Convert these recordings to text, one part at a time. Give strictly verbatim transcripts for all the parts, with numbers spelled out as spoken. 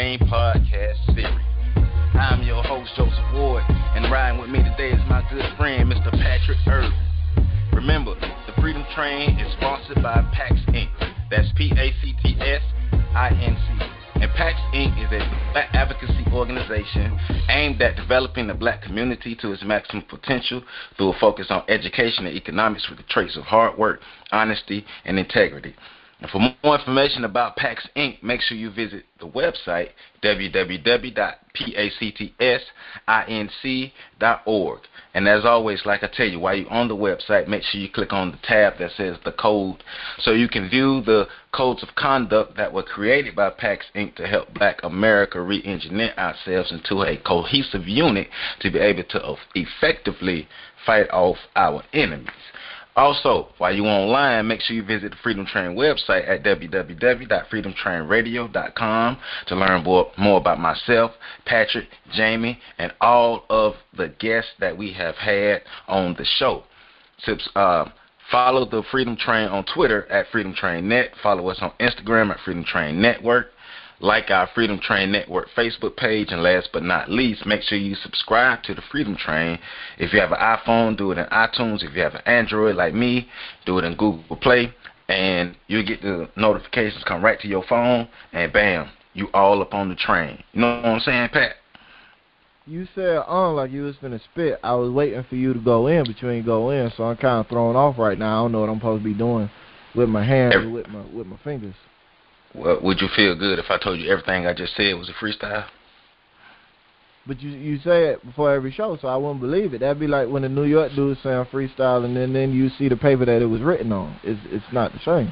Train podcast series. I'm your host, Joseph Ward, and riding with me today is my good friend, Mister Patrick Irvin. Remember, the Freedom Train is sponsored by PAX Incorporated. That's P A C T S I N C. And PAX Incorporated is a black advocacy organization aimed at developing the black community to its maximum potential through a focus on education and economics with the traits of hard work, honesty, and integrity. And for more information about PAX Incorporated, make sure you visit the website w w w dot pactsinc dot org. And as always, like I tell you, while you're on the website, make sure you click on the tab that says the code so you can view the codes of conduct that were created by PAX Incorporated to help Black America re-engineer ourselves into a cohesive unit to be able to effectively fight off our enemies. Also, while you're online, make sure you visit the Freedom Train website at w w w dot freedom train radio dot com to learn more, more about myself, Patrick, Jamie, and all of the guests that we have had on the show. Tips, uh, follow the Freedom Train on Twitter at Freedom Train Net. Follow us on Instagram at Freedom Train Network. Like our Freedom Train Network Facebook page, and last but not least, make sure you subscribe to the Freedom Train. If you have an iPhone, do it in iTunes. If you have an Android like me, do it in Google Play, and you'll get the notifications come right to your phone, and bam, you all up on the train. You know what I'm saying, Pat? You said on like you was finna spit. I was waiting for you to go in, but you ain't go in, so I'm kind of thrown off right now. I don't know what I'm supposed to be doing with my hands or with my with my fingers. Well, would you feel good if I told you everything I just said was a freestyle? But you you say it before every show, so I wouldn't believe it. That'd be like when the New York dudes say I'm freestyle, and then, then you see the paper that it was written on. It's it's not the same.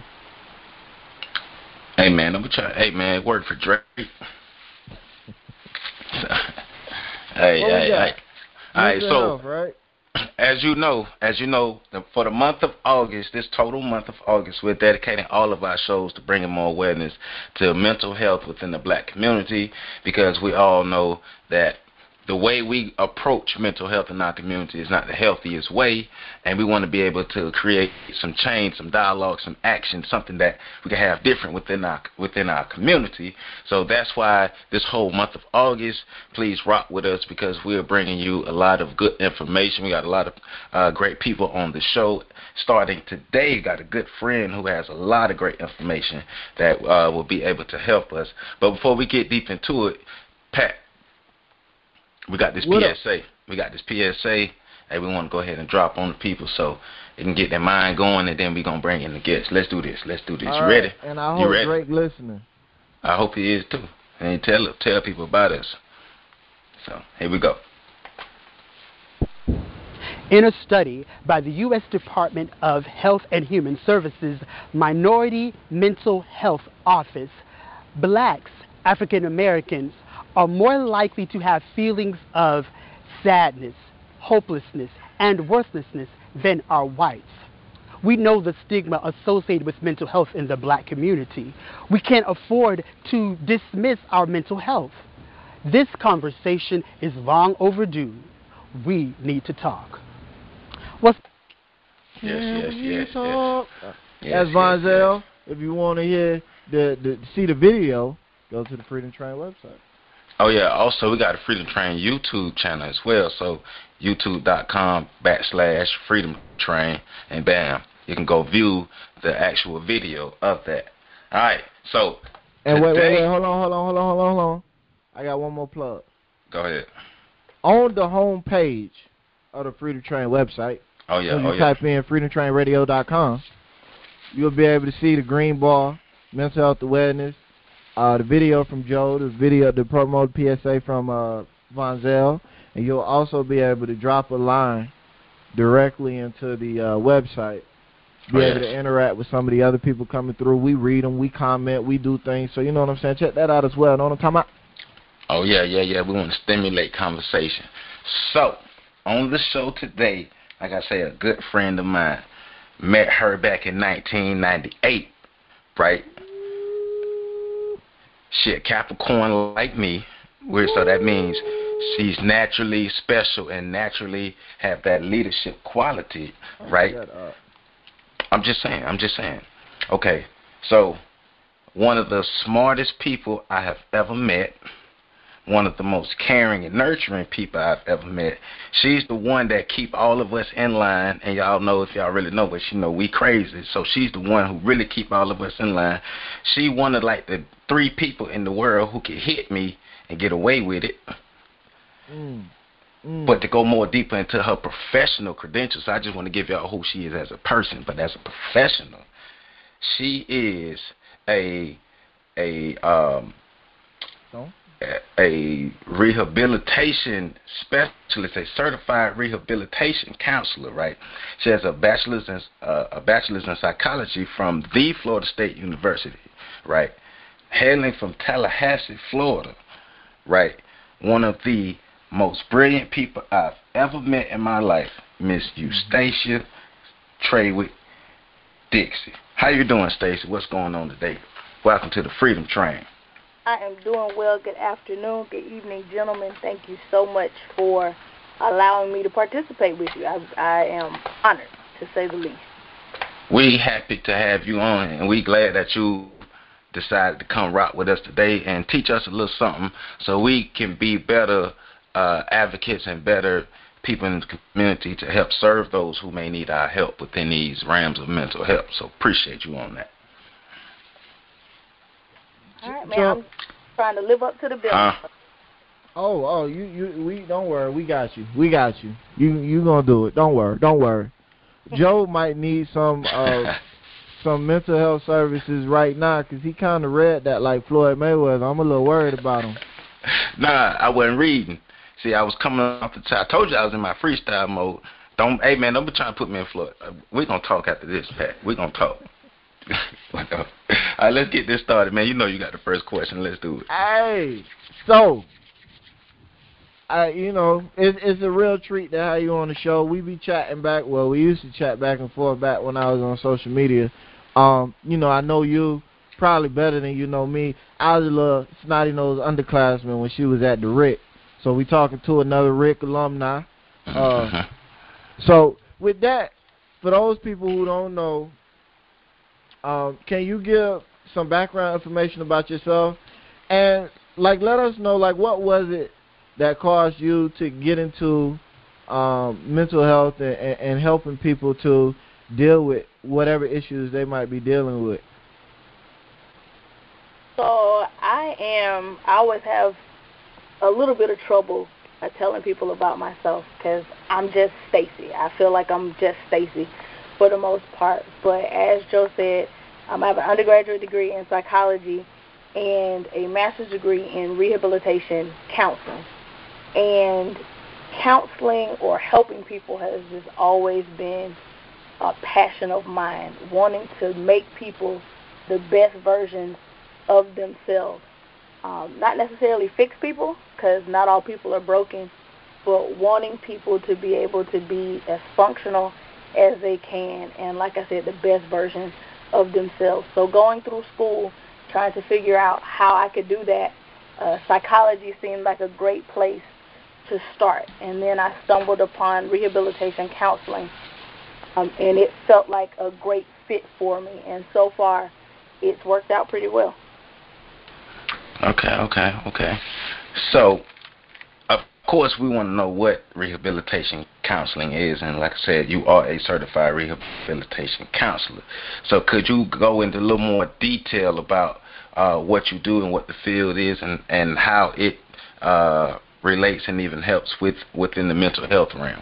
Hey man, I'm gonna try. Hey man, it worked for Drake. hey, hey, hey. All right, so health, right? As you know, as you know, for the month of August, this total month of August, we're dedicating all of our shows to bringing more awareness to mental health within the black community, because we all know that the way we approach mental health in our community is not the healthiest way, and we want to be able to create some change, some dialogue, some action, something that we can have different within our within our community. So that's why this whole month of August, please rock with us, because we're bringing you a lot of good information. We got a lot of uh, great people on the show. Starting today, got a good friend who has a lot of great information that uh, will be able to help us. But before we get deep into it, Pat, we got this what P S A. Up? We got this P S A. Hey, we want to go ahead and drop on the people so they can get their mind going, and then we're going to bring in the guests. Let's do this. Let's do this. All you right. ready? And I you hope ready? Drake listening. I hope he is, too. And tell, tell people about us. So, here we go. In a study by the U S Department of Health and Human Services Minority Mental Health Office, blacks, African Americans, are more likely to have feelings of sadness, hopelessness, and worthlessness than are whites. We know the stigma associated with mental health in the black community. We can't afford to dismiss our mental health. This conversation is long overdue. We need to talk. What's yes, yes, yes, talk? yes. That's yes, Vonzel. yes, yes. If you want to hear the, the see the video, go to the Freedom Train website. Oh, yeah. Also, we got a Freedom Train YouTube channel as well. So, youtube.com backslash Freedom Train. And bam, you can go view the actual video of that. All right. So, and today, wait, wait, wait. Hold on, hold on, hold on, hold on, hold on. I got one more plug. Go ahead. On the home page of the Freedom Train website, oh, yeah, when oh, you yeah. type in freedom train radio dot com, you'll be able to see the green bar, mental health awareness, Uh, the video from Joe, the video, the promoted P S A from uh, Vonzel, and you'll also be able to drop a line directly into the uh, website, be oh, able yes. to interact with some of the other people coming through. We read them, we comment, we do things, so you know what I'm saying? Check that out as well. Know what I'm talking about? Oh, yeah, yeah, yeah. We want to stimulate conversation. So, on the show today, like I say, a good friend of mine, met her back in nineteen ninety-eight, right? She a Capricorn like me, which so that means she's naturally special and naturally have that leadership quality, right? I'm just saying, I'm just saying. Okay, so one of the smartest people I have ever met, one of the most caring and nurturing people I've ever met. She's the one that keep all of us in line, and y'all know, if y'all really know, but you know we crazy, so she's the one who really keep all of us in line. She one of like the three people in the world who could hit me and get away with it. Mm. Mm. But to go more deeper into her professional credentials, I just want to give y'all who she is as a person, but as a professional, she is a a um So? a, a rehabilitation specialist, a certified rehabilitation counselor, right? She has a bachelor's in uh, a bachelor's in psychology from the Florida State University, right? Hailing from Tallahassee, Florida, right? One of the most brilliant people I've ever met in my life, Miss Eustacia Treywick Dixie. How you doing, Stacy? What's going on today? Welcome to the Freedom Train. I am doing well. Good afternoon, good evening, gentlemen. Thank you so much for allowing me to participate with you. I, I am honored, to say the least. We happy to have you on, and we glad that you decided to come rock with us today and teach us a little something so we can be better uh, advocates and better people in the community to help serve those who may need our help within these realms of mental health. So appreciate you on that. All right, man. I'm trying to live up to the bill. Huh? Oh, oh, you, you, we don't worry, we got you, we got you. You, you gonna do it. Don't worry, don't worry. Joe might need some, uh, some mental health services right now because he kind of read that like Floyd Mayweather. I'm a little worried about him. Nah, I wasn't reading. See, I was coming off the top. I told you I was in my freestyle mode. Don't, hey man, don't be trying to put me in Floyd. We're gonna talk after this, Pat. We're gonna talk. All right, let's get this started, man. You know you got the first question. Let's do it. Hey, so, I, you know, it, it's a real treat to have you on the show. We be chatting back. Well, we used to chat back and forth back when I was on social media. Um, you know, I know you probably better than you know me. I was a little snotty-nosed underclassman when she was at the R I C. So we talking to another R I C alumni. Uh, so with that, for those people who don't know, um, can you give some background information about yourself? And, like, let us know, like, what was it that caused you to get into um, mental health and, and, and helping people to deal with whatever issues they might be dealing with? So I am, I always have a little bit of trouble uh, telling people about myself because I'm just Stacy. I feel like I'm just Stacy for the most part. But as Joe said, um, I have an undergraduate degree in psychology and a master's degree in rehabilitation counseling. And counseling or helping people has just always been a passion of mine, wanting to make people the best versions of themselves. Um, not necessarily fix people, because not all people are broken, but wanting people to be able to be as functional as they can, and like I said, the best version of themselves. So going through school, trying to figure out how I could do that, uh, psychology seemed like a great place to start. And then I stumbled upon rehabilitation counseling, um, and it felt like a great fit for me. And so far, it's worked out pretty well. Okay, okay, okay. So, of course, we want to know what rehabilitation counseling is, and like I said, you are a certified rehabilitation counselor. So could you go into a little more detail about uh, what you do and what the field is and, and how it uh, relates and even helps with within the mental health realm?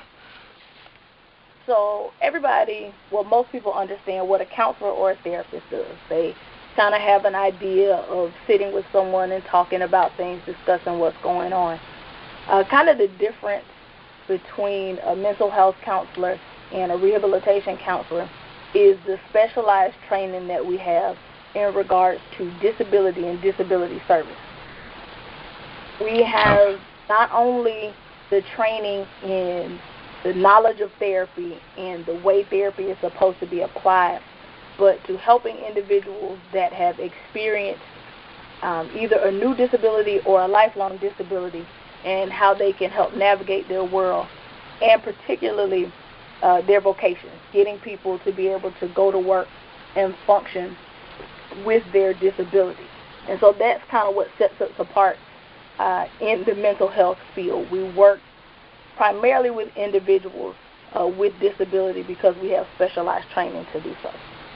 So everybody, well, most people understand what a counselor or a therapist does. They kind of have an idea of sitting with someone and talking about things, discussing what's going on. Uh, kind of the difference between a mental health counselor and a rehabilitation counselor is the specialized training that we have in regards to disability and disability service. We have not only the training in the knowledge of therapy and the way therapy is supposed to be applied, but to helping individuals that have experienced um, either a new disability or a lifelong disability and how they can help navigate their world, and particularly uh, their vocations, getting people to be able to go to work and function with their disability. And so that's kind of what sets us apart uh, in the mental health field. We work primarily with individuals uh, with disability because we have specialized training to do so.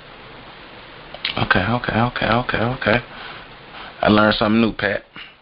Okay, okay, okay, okay, okay. I learned something new, Pat.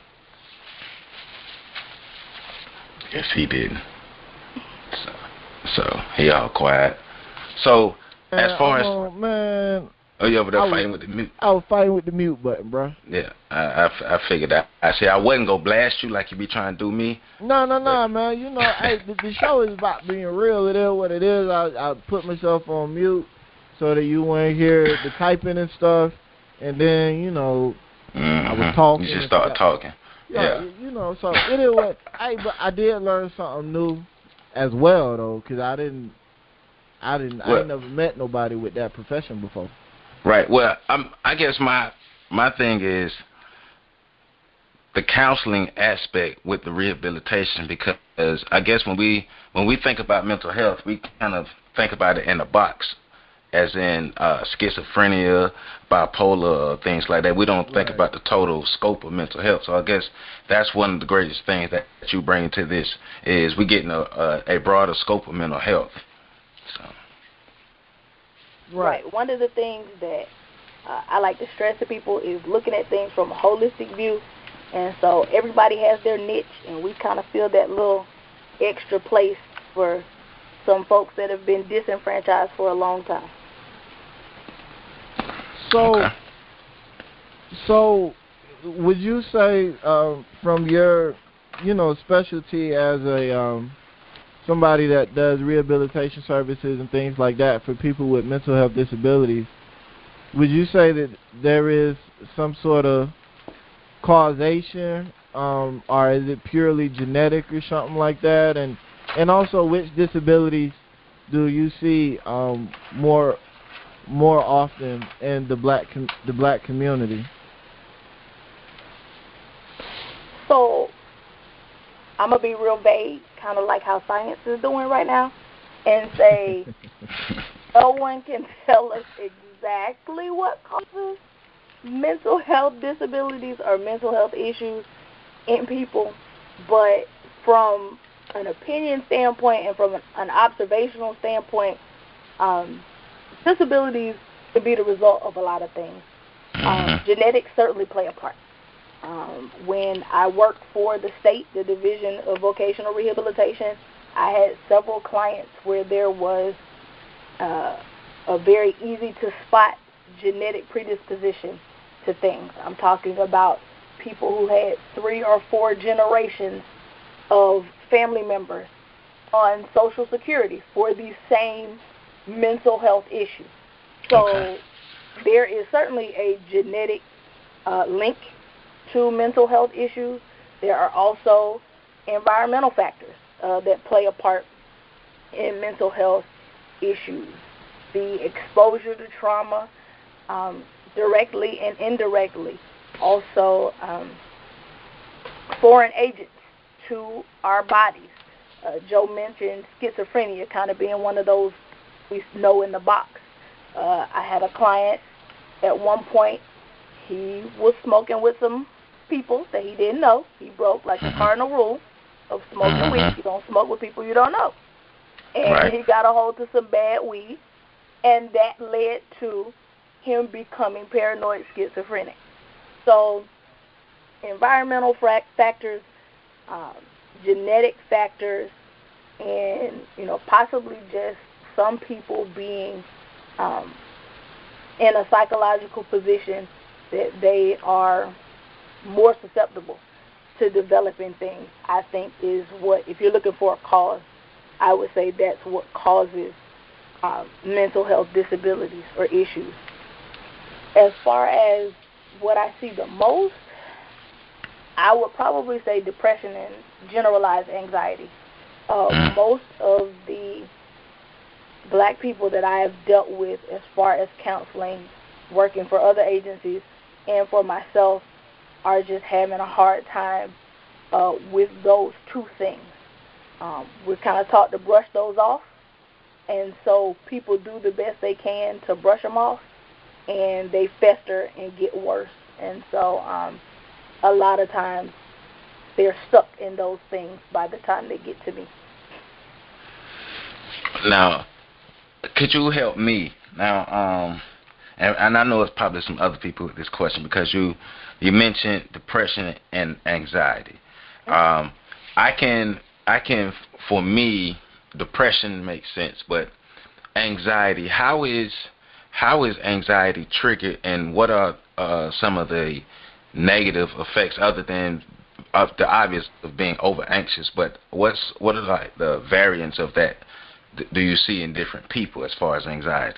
Yes, he didn't. So, so he all quiet. So, man, as far as... Oh, man. Oh, you over there I fighting was, with the mute? I was fighting with the mute button, bro. Yeah, I, I, I figured that. I said I wasn't going to blast you like you be trying to do me. No, no, no, man. You know, hey, the, the show is about being real. It is what it is. I, I put myself on mute so that you wouldn't hear the typing and stuff. And then, you know, mm-hmm. I was talking. You just start talking. Yeah, yeah. You know, so it is what... Hey, but I did learn something new as well, though, because I didn't... I didn't. Well, I ain't never met nobody with that profession before. Right. Well, I'm, I guess my my thing is the counseling aspect with the rehabilitation, because I guess when we when we think about mental health, we kind of think about it in a box, as in uh, schizophrenia, bipolar, things like that. We don't think right. about the total scope of mental health. So I guess that's one of the greatest things that you bring to this is we getting a, a, a broader scope of mental health. So. Right. right. One of the things that uh, I like to stress to people is looking at things from a holistic view. And so everybody has their niche, and we kind of fill that little extra place for some folks that have been disenfranchised for a long time. So, okay. so would you say uh, from your, you know, specialty as a um, somebody that does rehabilitation services and things like that for people with mental health disabilities, would you say that there is some sort of causation, um, or is it purely genetic or something like that? And and also, which disabilities do you see um, more more often in the black com- the black community? So I'm going to be real vague, kind of like how science is doing right now, and say no one can tell us exactly what causes mental health disabilities or mental health issues in people, but from an opinion standpoint and from an, an observational standpoint, um, disabilities can be the result of a lot of things. Um, genetics certainly play a part. Um, when I worked for the state, the Division of Vocational Rehabilitation, I had several clients where there was uh, a very easy to spot genetic predisposition to things. I'm talking about people who had three or four generations of family members on Social Security for the same mental health issue. So okay. there is certainly a genetic uh, link to mental health issues. There are also environmental factors uh, that play a part in mental health issues. The exposure to trauma, um, directly and indirectly. Also, um, foreign agents to our bodies. Uh, Joe mentioned schizophrenia kind of being one of those we know in the box. Uh, I had a client at one point, he was smoking with some people that he didn't know. He broke like the cardinal rule of smoking mm-hmm. weed. You don't smoke with people you don't know. And right. he got a hold of some bad weed, and that led to him becoming paranoid schizophrenic. So environmental factors, um, genetic factors, and, you know, possibly just some people being um, in a psychological position that they are more susceptible to developing things, I think is what, if you're looking for a cause, I would say that's what causes um, mental health disabilities or issues. As far as what I see the most, I would probably say depression and generalized anxiety. Uh, most of the black people that I have dealt with as far as counseling, working for other agencies, and for myself, are just having a hard time uh, with those two things. Um, we're kind of taught to brush those off, and so people do the best they can to brush them off. and they fester and get worse. And so um, a lot of times they're stuck in those things by the time they get to me. Now, could you help me? Now, um, and, and I know it's probably some other people with this question because you you mentioned depression and anxiety. Um, I can I can for me, depression makes sense, but anxiety, how is how is anxiety triggered, and what are uh, some of the negative effects other than of the obvious of being over anxious? But what's what are like the variants of that? Do you see in different people as far as anxiety?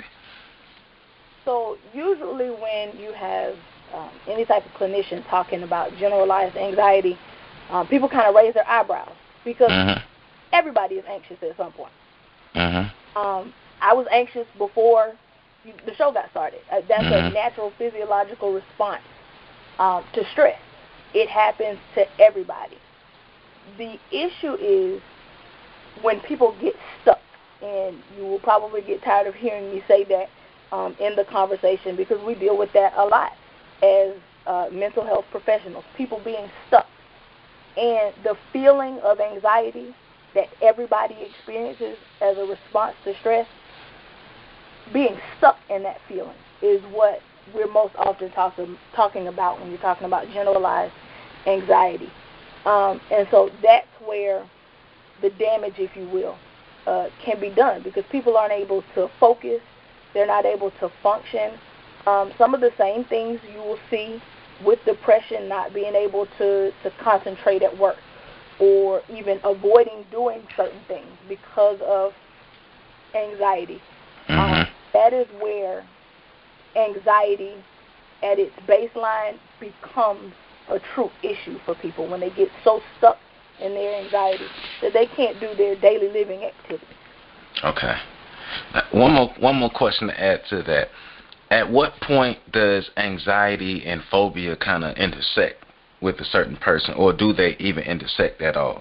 So usually when you have um, any type of clinician talking about generalized anxiety, um, people kind of raise their eyebrows because mm-hmm. everybody is anxious at some point. Mm-hmm. Um, I was anxious before you, the show got started. Uh, that's mm-hmm. a natural physiological response um, to stress. It happens to everybody. The issue is when people get stuck. And you will probably get tired of hearing me say that um, in the conversation because we deal with that a lot as uh, mental health professionals, people being stuck. And the feeling of anxiety that everybody experiences as a response to stress, being stuck in that feeling is what we're most often talk, talking about when you're talking about generalized anxiety. Um, and so that's where the damage, if you will, Uh, can be done because people aren't able to focus. They're not able to function. Um, some of the same things you will see with depression, not being able to, to concentrate at work or even avoiding doing certain things because of anxiety. Mm-hmm. Um, that is where anxiety at its baseline becomes a true issue for people when they get so stuck in their anxiety that they can't do their daily living activities. Okay. Now, one more one more question to add to that. At what point does anxiety and phobia kind of intersect with a certain person, or do they even intersect at all?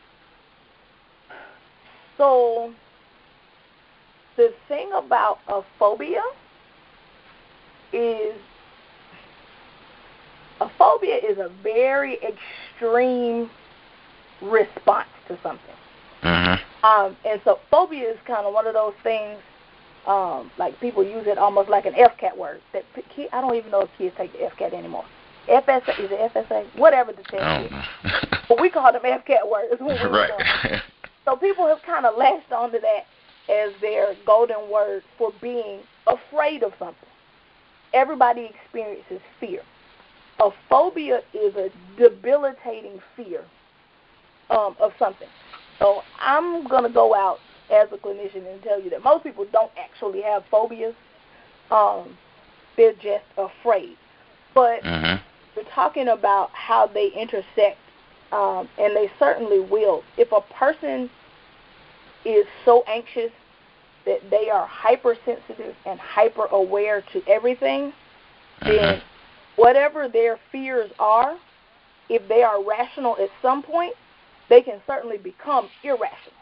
So the thing about a phobia is a phobia is a very extreme response to something. Mm-hmm. Um, and so phobia is kind of one of those things, um, like people use it almost like an F CAT word. That I don't even know if kids take the F CAT anymore. F S A, is it F S A? Whatever the test is. But we call them F CAT words when we right. were young. So people have kind of latched onto that as their golden word for being afraid of something. Everybody experiences fear. A phobia is a debilitating fear Um, of something. So I'm going to go out as a clinician and tell you that most people don't actually have phobias. Um, they're just afraid. But mm-hmm. we're talking about how they intersect, um, and they certainly will. If a person is so anxious that they are hypersensitive and hyper-aware to everything, mm-hmm. then whatever their fears are, if they are rational at some point, they can certainly become irrational.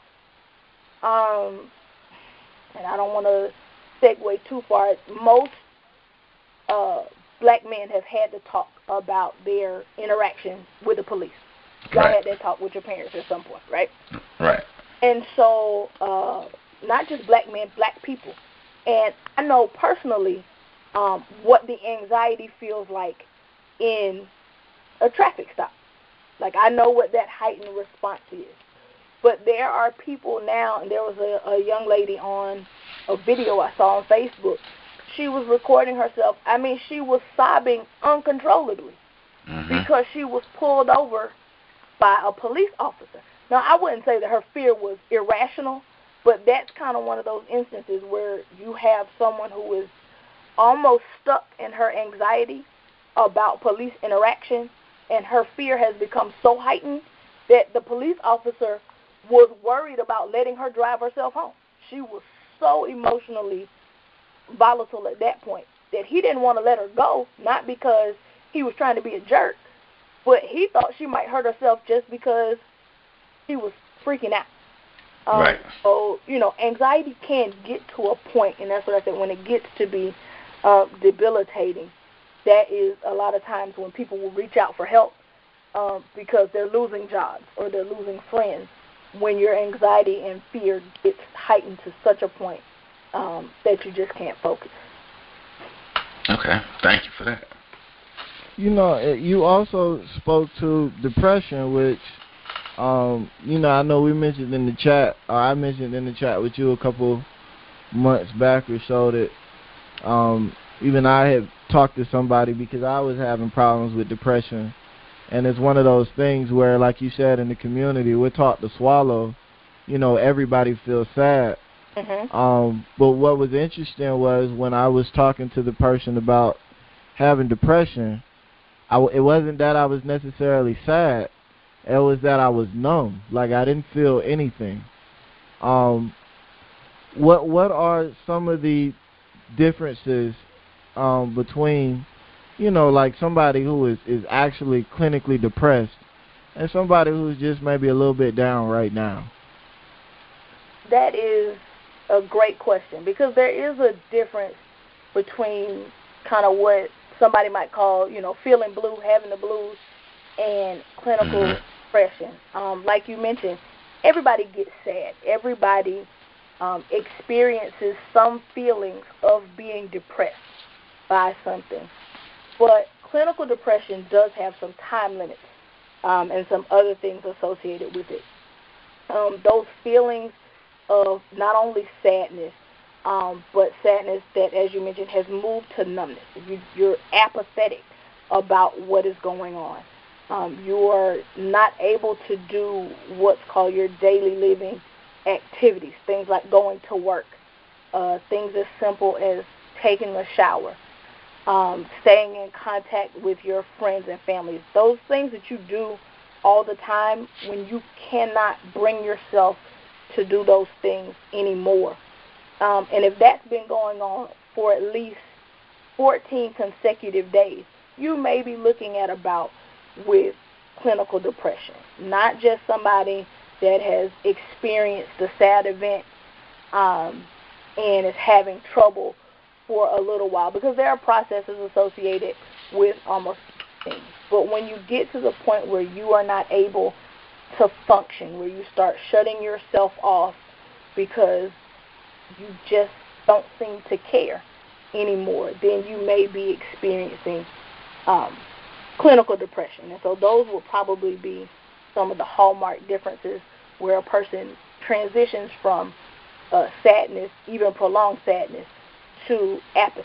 Um, and I don't want to segue too far. Most uh, black men have had to talk about their interaction with the police. Y'all right. had that talk with your parents at some point, right? Right. And so uh, not just black men, black people. And I know personally um, what the anxiety feels like in a traffic stop. Like, I know what that heightened response is. But there are people now, and there was a, a young lady on a video I saw on Facebook. She was recording herself. I mean, she was sobbing uncontrollably mm-hmm. because she was pulled over by a police officer. Now, I wouldn't say that her fear was irrational, but that's kind of one of those instances where you have someone who is almost stuck in her anxiety about police interaction, and her fear has become so heightened that the police officer was worried about letting her drive herself home. She was so emotionally volatile at that point that he didn't want to let her go, not because he was trying to be a jerk, but he thought she might hurt herself just because he was freaking out. Um, right. So, you know, anxiety can get to a point, and that's what I said, when it gets to be uh, debilitating, that is a lot of times when people will reach out for help um, because they're losing jobs or they're losing friends, when your anxiety and fear gets heightened to such a point um, that you just can't focus. Okay, thank you for that. You know, you also spoke to depression, which, um, you know, I know we mentioned in the chat, or I mentioned in the chat with you a couple months back or so that um, even I had talked to somebody because I was having problems with depression. And it's one of those things where, like you said, in the community, we're taught to swallow. You know, everybody feels sad. Mm-hmm. Um, but what was interesting was when I was talking to the person about having depression, I w- it wasn't that I was necessarily sad. It was that I was numb. Like, I didn't feel anything. Um, what what are some of the differences um, between, you know, like somebody who is, is actually clinically depressed and somebody who's just maybe a little bit down right now? That is a great question, because there is a difference between kind of what somebody might call, you know, feeling blue, having the blues, and clinical Mm-hmm. depression. Um, like you mentioned, everybody gets sad. Everybody um, experiences some feelings of being depressed by something. But clinical depression does have some time limits um, and some other things associated with it. Um, those feelings of not only sadness, um, but sadness that, as you mentioned, has moved to numbness. You, you're apathetic about what is going on. Um, you are not able to do what's called your daily living activities, things like going to work, uh, things as simple as taking a shower, um, staying in contact with your friends and families. Those things that you do all the time, when you cannot bring yourself to do those things anymore. Um, and if that's been going on for at least fourteen consecutive days, you may be looking at about with clinical depression, not just somebody that has experienced the sad event um, and is having trouble for a little while, because there are processes associated with almost things. But when you get to the point where you are not able to function, where you start shutting yourself off because you just don't seem to care anymore, then you may be experiencing um, clinical depression. And so those will probably be some of the hallmark differences where a person transitions from uh, sadness, even prolonged sadness, to apathy.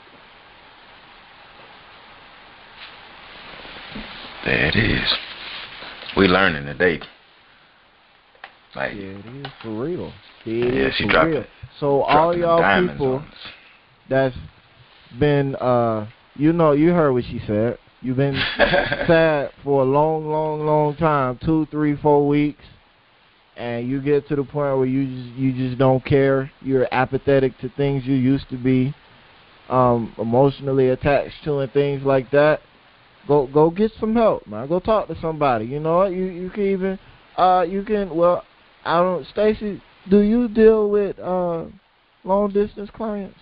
There it is. We learning today. Like, Yeah, it is for real. It yeah, is she for dropping, real. So all dropping them y'all diamonds people on us. that's been, uh, you know, you heard what she said. You've been sad for a long, long, long time, two, three, four weeks, and you get to the point where you just you just don't care. You're apathetic to things you used to be um, emotionally attached to and things like that. Go go get some help, man. Go talk to somebody. You know what? You you can even uh you can well I don't Stacy, do you deal with uh long distance clients?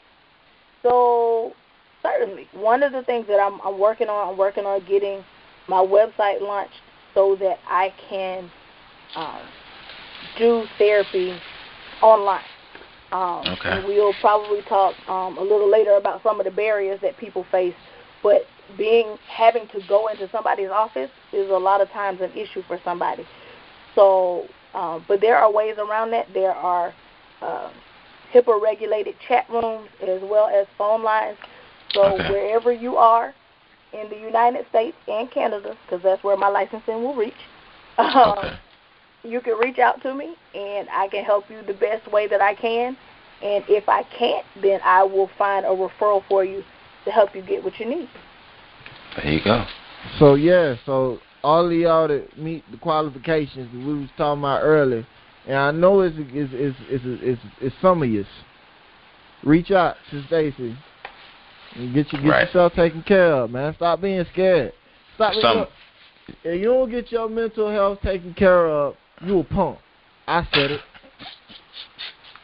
So certainly, one of the things that I'm, I'm working on, I'm working on getting my website launched so that I can um, do therapy online. Um, Okay. And we'll probably talk um, a little later about some of the barriers that people face. But being having to go into somebody's office is a lot of times an issue for somebody. So, um, but there are ways around that. There are uh, HIPAA-regulated chat rooms as well as phone lines. So Okay. wherever you are in the United States and Canada, because that's where my licensing will reach, um, Okay. you can reach out to me, and I can help you the best way that I can. And if I can't, then I will find a referral for you to help you get what you need. There you go. So yeah, so all of y'all that meet the qualifications that we was talking about earlier, and I know it's it's it's it's, it's, it's some of you. Reach out to Stacy and get you get Right. yourself taken care of, man. Stop being scared. Stop being. Some- Look, if you don't get your mental health taken care of, you a punk. I said it.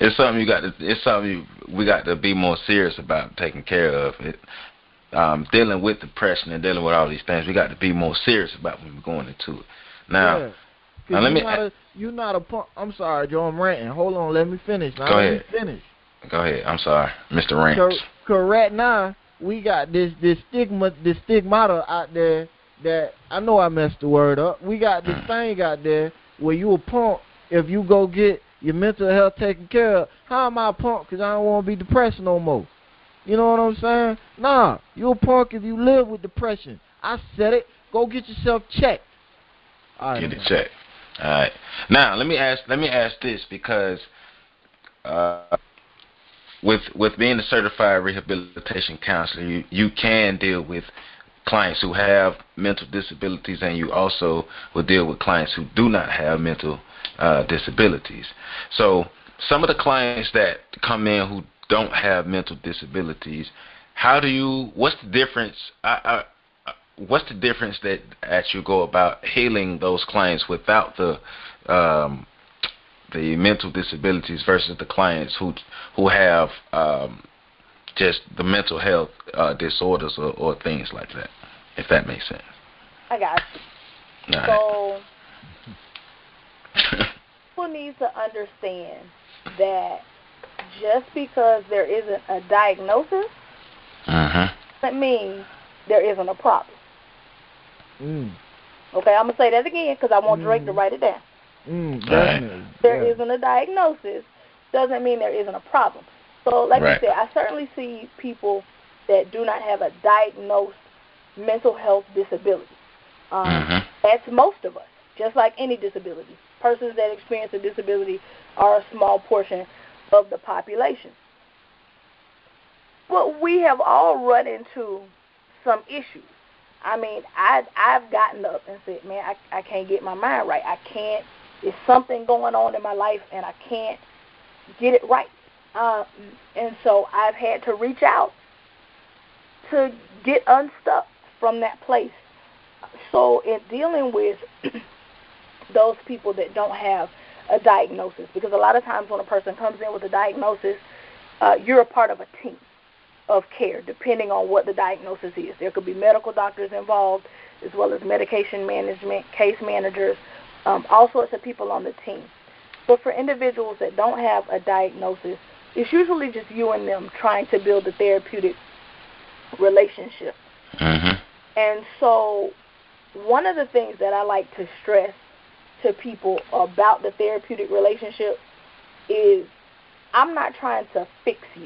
it's something you got to. It's something you, we got to be more serious about taking care of. It, um, dealing with depression and dealing with all these things, we got to be more serious about when we're going into it. Now, yeah. now let you're me. Not a, you're not a punk. I'm sorry, Joe. I'm ranting. Hold on. Let me finish. Now Go let ahead. me finish. Go ahead. I'm sorry, Mister Rance. Correct. Now we got this this stigma, this stigmata out there that I know I messed the word up. We got this mm. thing out there where you a punk if you go get your mental health taken care of. How am I a punk? Because I don't want to be depressed no more. You know what I'm saying? Nah, you a punk if you live with depression. I said it. Go get yourself checked. All right, get it checked. All right. Now let me ask. Let me ask this because uh, with with being a certified rehabilitation counselor, you, you can deal with clients who have mental disabilities, and you also will deal with clients who do not have mental uh, disabilities. So some of the clients that come in who don't have mental disabilities, how do you? What's the difference? I, I, what's the difference that that you go about healing those clients without the um, the mental disabilities versus the clients who who have um, just the mental health uh, disorders or, or things like that, if that makes sense. I got you. All so right. People need to understand that just because there isn't a diagnosis uh-huh. doesn't mean there isn't a problem. Mm. Okay, I'm going to say that again because I want mm. Drake to write it down. Mm, definitely. There yeah. isn't a diagnosis doesn't mean there isn't a problem. So like right. you said, I certainly see people that do not have a diagnosed mental health disability. Um, mm-hmm. That's most of us, just like any disability. Persons that experience a disability are a small portion of the population. Well, we have all run into some issues. I mean, I, I've gotten up and said, man, I, I can't get my mind right. I can't, there's something going on in my life, and I can't get it right. Um, and so I've had to reach out to get unstuck from that place. So in dealing with those people that don't have a diagnosis, because a lot of times when a person comes in with a diagnosis, uh, you're a part of a team of care, depending on what the diagnosis is. There could be medical doctors involved, as well as medication management, case managers, um, all sorts of people on the team. But for individuals that don't have a diagnosis, it's usually just you and them trying to build a therapeutic relationship. Mm-hmm. And so one of the things that I like to stress to people about the therapeutic relationship is I'm not trying to fix you.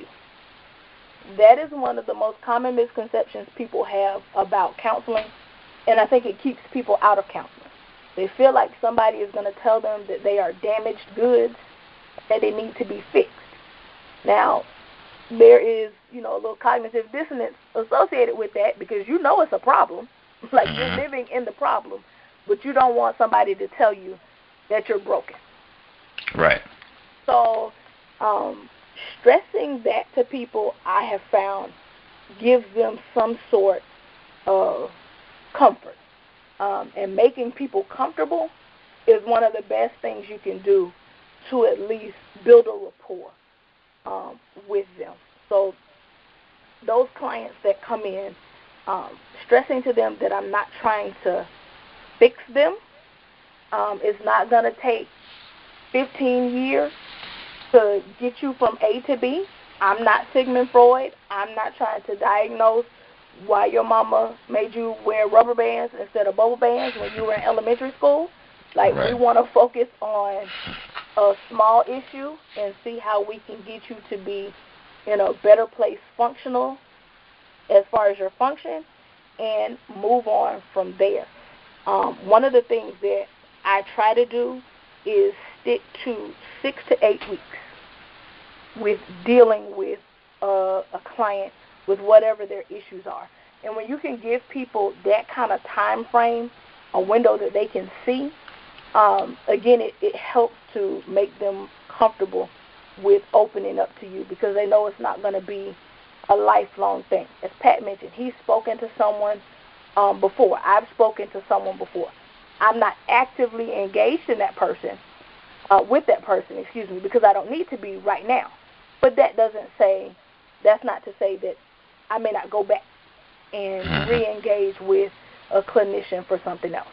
That is one of the most common misconceptions people have about counseling, and I think it keeps people out of counseling. They feel like somebody is going to tell them that they are damaged goods, that they need to be fixed. Now, there is, you know, a little cognitive dissonance associated with that because you know it's a problem. Like mm-hmm. you're living in the problem, but you don't want somebody to tell you that you're broken. Right. So, um, stressing that to people, I have found, gives them some sort of comfort. Um, and making people comfortable is one of the best things you can do to at least build a rapport um, with them. So those clients that come in, um, stressing to them that I'm not trying to fix them, um, it's not going to take fifteen years to get you from A to B. I'm not Sigmund Freud. I'm not trying to diagnose why your mama made you wear rubber bands instead of bubble bands when you were in elementary school. Like, right. We want to focus on a small issue and see how we can get you to be in a better place functional as far as your function and move on from there. Um, one of the things that I try to do is stick to six to eight weeks with dealing with uh, a client with whatever their issues are. And when you can give people that kind of time frame, a window that they can see, um, again, it, it helps to make them comfortable with opening up to you because they know it's not going to be a lifelong thing. As Pat mentioned, he's spoken to someone um, before. I've spoken to someone before. I'm not actively engaged in that person, uh, with that person, excuse me, because I don't need to be right now. But that doesn't say, that's not to say that I may not go back and mm-hmm. re-engage with a clinician for something else.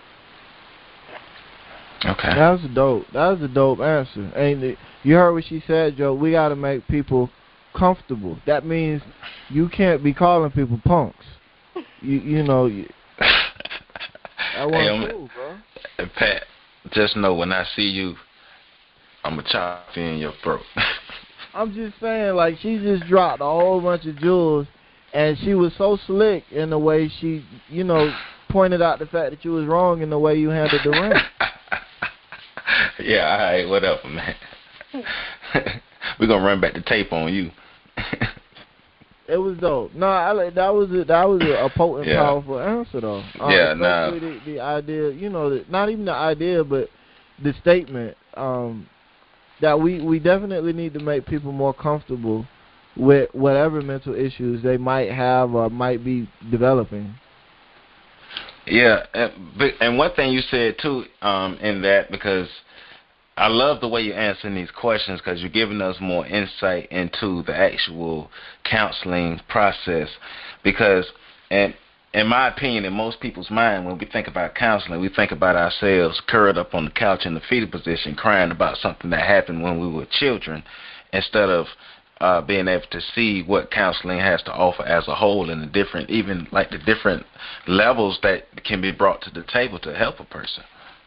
Okay. That was a dope. That was a dope answer. And you heard what she said, Joe. We got to make people comfortable. That means you can't be calling people punks. You you know. You, that wasn't hey, cool, bro. Hey, Pat, just know when I see you, I'm going to chop you in your throat. I'm just saying, like, she just dropped a whole bunch of jewels, and she was so slick in the way she, you know, pointed out the fact that you was wrong in the way you handled the ring. Yeah, all right, whatever, man. We're going to run back the tape on you. It was dope. No, I, that was a, that was a, a potent, yeah. powerful answer, though. Um, yeah, no. Nah. The, the idea, you know, the, not even the idea, but the statement um, that we, we definitely need to make people more comfortable with whatever mental issues they might have or might be developing. Yeah, and, and one thing you said, too, um, in that, because I love the way you're answering these questions because you're giving us more insight into the actual counseling process. Because, and in my opinion, in most people's mind, when we think about counseling, we think about ourselves curled up on the couch in the fetal position crying about something that happened when we were children instead of uh, being able to see what counseling has to offer as a whole and the different, even like the different levels that can be brought to the table to help a person.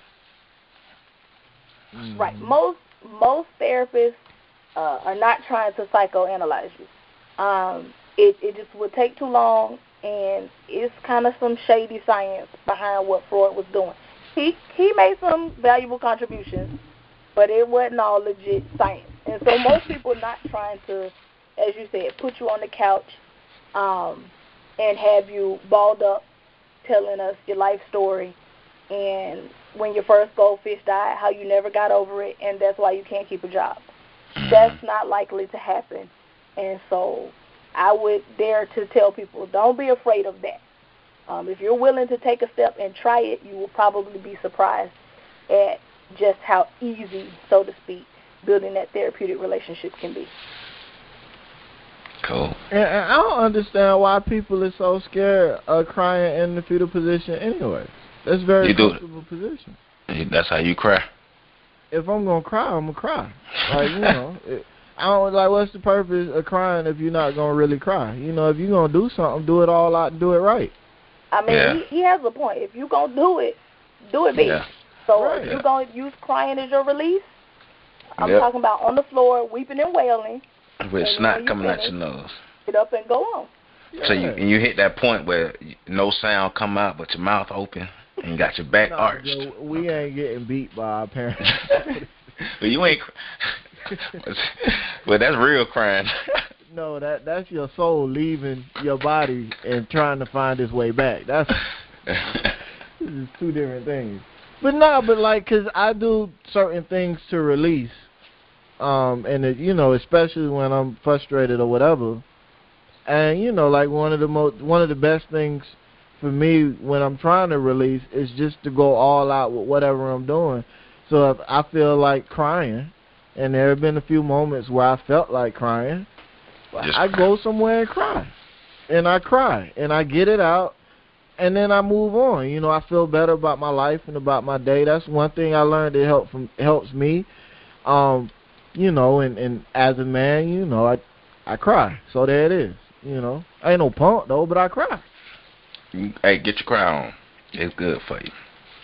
Right. Most most therapists uh, are not trying to psychoanalyze you. Um, it, it just would take too long, and it's kind of some shady science behind what Freud was doing. He he made some valuable contributions, but it wasn't all legit science. And so most people are not trying to, as you said, put you on the couch um, and have you balled up telling us your life story and when your first goldfish died, how you never got over it, and that's why you can't keep a job. That's not likely to happen. And so I would dare to tell people, don't be afraid of that. Um, if you're willing to take a step and try it, you will probably be surprised at just how easy, so to speak, building that therapeutic relationship can be. Cool. And, and I don't understand why people are so scared of crying in the fetal position anyway. That's a very you comfortable position. That's how you cry. If I'm gonna cry, I'm gonna cry. Like, you know, it, I don't like. What's the purpose of crying if you're not gonna really cry? You know, if you're gonna do something, do it all out and do it right. I mean, yeah. he, he has a point. If you're gonna do it, do it big. Yeah. So right. if yeah. you're gonna use crying as your release, I'm yep. talking about on the floor, weeping and wailing, with snot coming out your nose. Get up and go on. Yeah. So you and you hit that point where no sound come out, but your mouth open. And you got your back no, arched. Joe, we okay. ain't getting beat by our parents. But you ain't. Well, that's real crying. No, that that's your soul leaving your body and trying to find its way back. That's this is two different things. But no, but like, cause I do certain things to release, um, and it, you know, especially when I'm frustrated or whatever. And you know, like one of the most, one of the best things for me when I'm trying to release is just to go all out with whatever I'm doing. So if I feel like crying, and there have been a few moments where I felt like crying, just I cry. go somewhere and cry. And I cry. And I get it out. And then I move on. You know, I feel better about my life and about my day. That's one thing I learned that help from, helps me. Um, you know, and, and as a man, you know, I I cry. So there it is. You know, I ain't no punk, though, but I cry. Hey, get your cry on. It's good for you.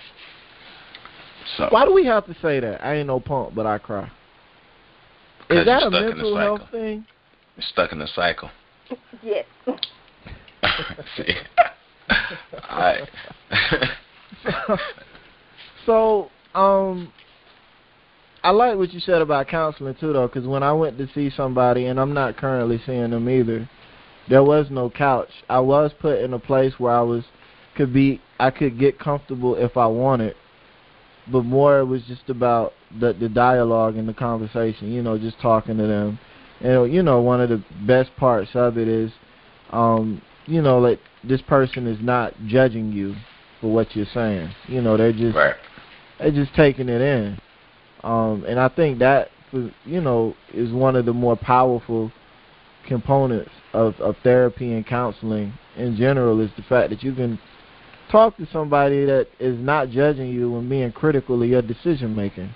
So why do we have to say that? I ain't no punk, but I cry. Is that a mental health thing? You're stuck in the cycle. Yes. See? All right. so, so, um, I like what you said about counseling, too, though, because when I went to see somebody, and I'm not currently seeing them either, there was no couch. I was put in a place where I was could be I could get comfortable if I wanted, but more it was just about the the dialogue and the conversation. You know, just talking to them. And you know, one of the best parts of it is, um, you know, like this person is not judging you for what you're saying. You know, they're just right. they're just taking it in. Um, and I think that, you know, is one of the more powerful components of, of therapy and counseling in general, is the fact that you can talk to somebody that is not judging you and being critical of your decision making.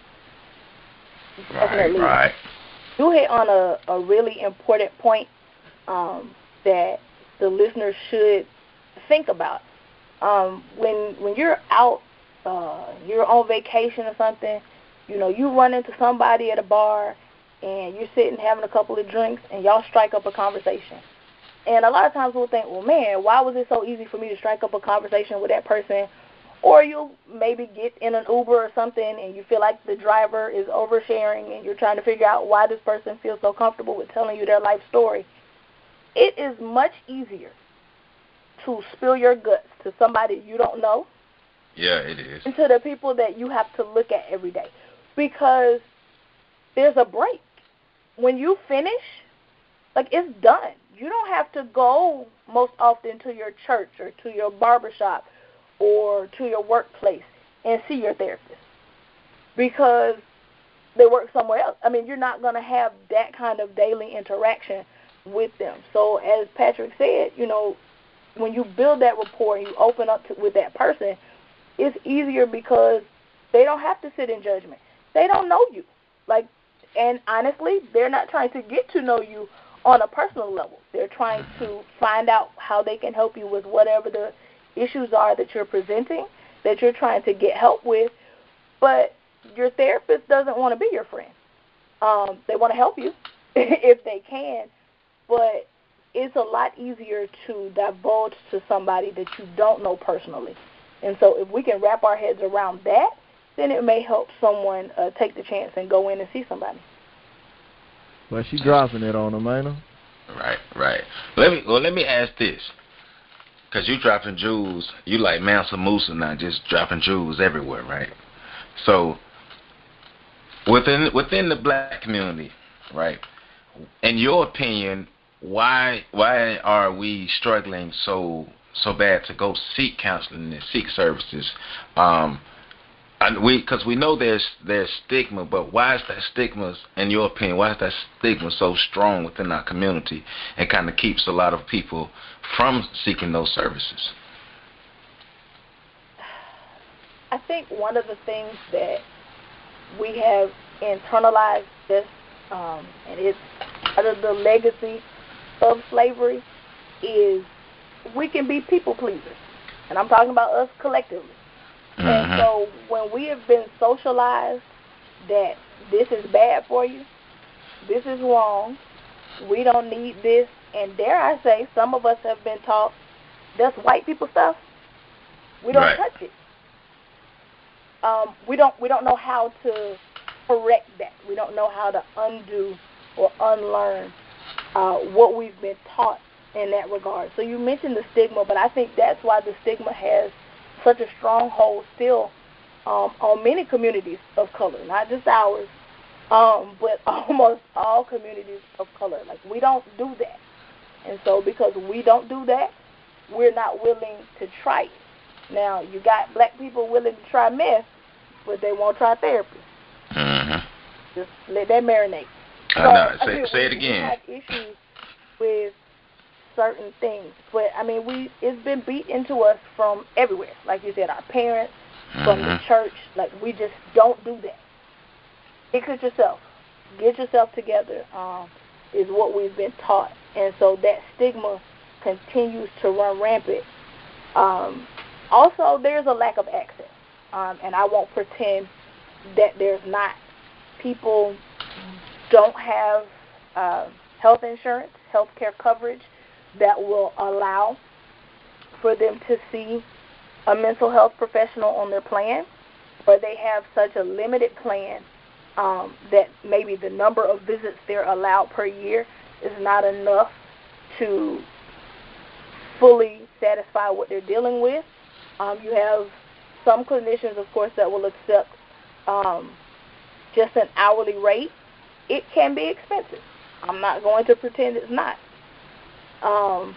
Definitely. Right, right. You hit on a, a really important point um, that the listeners should think about. Um, when when you're out, uh, you're on vacation or something, you know, you run into somebody at a bar and you're sitting having a couple of drinks and y'all strike up a conversation. And a lot of times we'll think, well, man, why was it so easy for me to strike up a conversation with that person? Or you'll maybe get in an Uber or something and you feel like the driver is oversharing and you're trying to figure out why this person feels so comfortable with telling you their life story. It is much easier to spill your guts to somebody you don't know. Yeah, it is. And to the people that you have to look at every day. Because there's a break. When you finish, like, it's done. You don't have to go most often to your church or to your barbershop or to your workplace and see your therapist because they work somewhere else. I mean, you're not going to have that kind of daily interaction with them. So as Patrick said, you know, when you build that rapport and you open up to, with that person, it's easier because they don't have to sit in judgment. They don't know you. Like, and honestly, they're not trying to get to know you on a personal level. They're trying to find out how they can help you with whatever the issues are that you're presenting, that you're trying to get help with. But your therapist doesn't want to be your friend. Um, they want to help you if they can, but it's a lot easier to divulge to somebody that you don't know personally. And so if we can wrap our heads around that, then it may help someone uh, take the chance and go in and see somebody. Well, she dropping it on them, ain't her? Right, right. Let me well, let me ask this, because you dropping jewels. You like Mansa Musa now, just dropping jewels everywhere, right? So within within the black community, right? In your opinion, why why are we struggling so so bad to go seek counseling and seek services? Um, And we, because we know there's there's stigma, but why is that stigma, in your opinion, why is that stigma so strong within our community and kind of keeps a lot of people from seeking those services? I think one of the things that we have internalized this, um, and it's part of the legacy of slavery, is we can be people pleasers. And I'm talking about us collectively. Mm-hmm. And so when we have been socialized that this is bad for you, this is wrong, we don't need this, and dare I say, some of us have been taught that's white people stuff. We don't Right. touch it. Um, we don't we don't know how to correct that. We don't know how to undo or unlearn uh, what we've been taught in that regard. So you mentioned the stigma, but I think that's why the stigma has such a stronghold still um, on many communities of color, not just ours, um, but almost all communities of color. Like, we don't do that. And so because we don't do that, we're not willing to try it. Now, you got black people willing to try meth, but they won't try therapy. Mm-hmm. Just let that marinate. I So, know. Say, I mean, say it we, again. We have issues with certain things, but I mean, we it's been beat into us from everywhere. Like you said, our parents, Mm-hmm. from the church. Like, we just don't do that. Fix it yourself. Get yourself together. Um, is what we've been taught, and so that stigma continues to run rampant. Um, also, there's a lack of access, um, and I won't pretend that there's not. People don't have uh, health insurance, health care coverage that will allow for them to see a mental health professional on their plan, or they have such a limited plan um, that maybe the number of visits they're allowed per year is not enough to fully satisfy what they're dealing with. Um, you have some clinicians, of course, that will accept um, just an hourly rate. It can be expensive. I'm not going to pretend it's not. Um,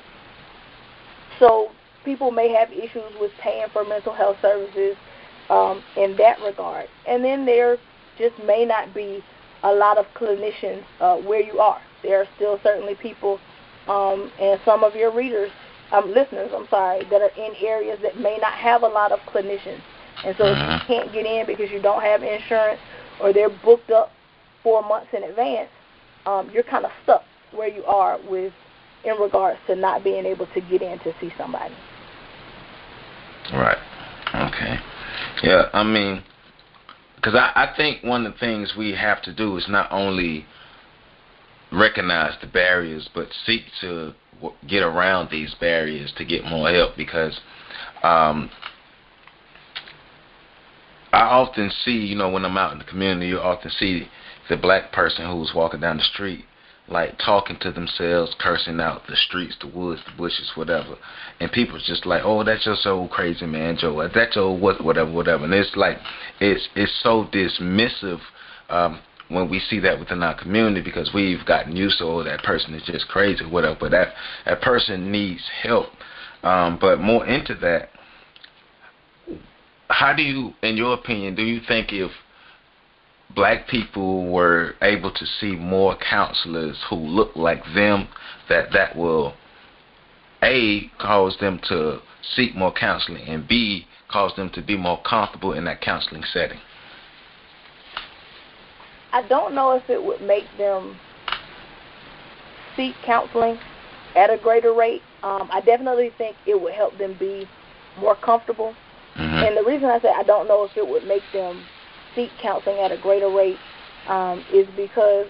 so people may have issues with paying for mental health services um, in that regard. And then there just may not be a lot of clinicians uh, where you are. There are still certainly people um, and some of your readers, um, listeners, I'm sorry, that are in areas that may not have a lot of clinicians. And so if you can't get in because you don't have insurance or they're booked up four months in advance, um, you're kind of stuck where you are with in regards to not being able to get in to see somebody. Right. Okay. Yeah, I mean, because I, I think one of the things we have to do is not only recognize the barriers, but seek to w- get around these barriers to get more help, because um, I often see, you know, when I'm out in the community, you often see the black person who's walking down the street, like talking to themselves, cursing out the streets, the woods, the bushes, whatever. And people's just like, oh, that's just so crazy, man, Joe. That's so what, whatever, whatever. And it's like, it's it's so dismissive um, when we see that within our community, because we've gotten used to, oh, that person is just crazy, whatever. But that, that person needs help. Um, but more into that, how do you, in your opinion, do you think if black people were able to see more counselors who look like them, that that will, A, cause them to seek more counseling, and B, cause them to be more comfortable in that counseling setting? I don't know if it would make them seek counseling at a greater rate. Um, I definitely think it would help them be more comfortable. Mm-hmm. And the reason I say I don't know if it would make them seek counseling at a greater rate um, is because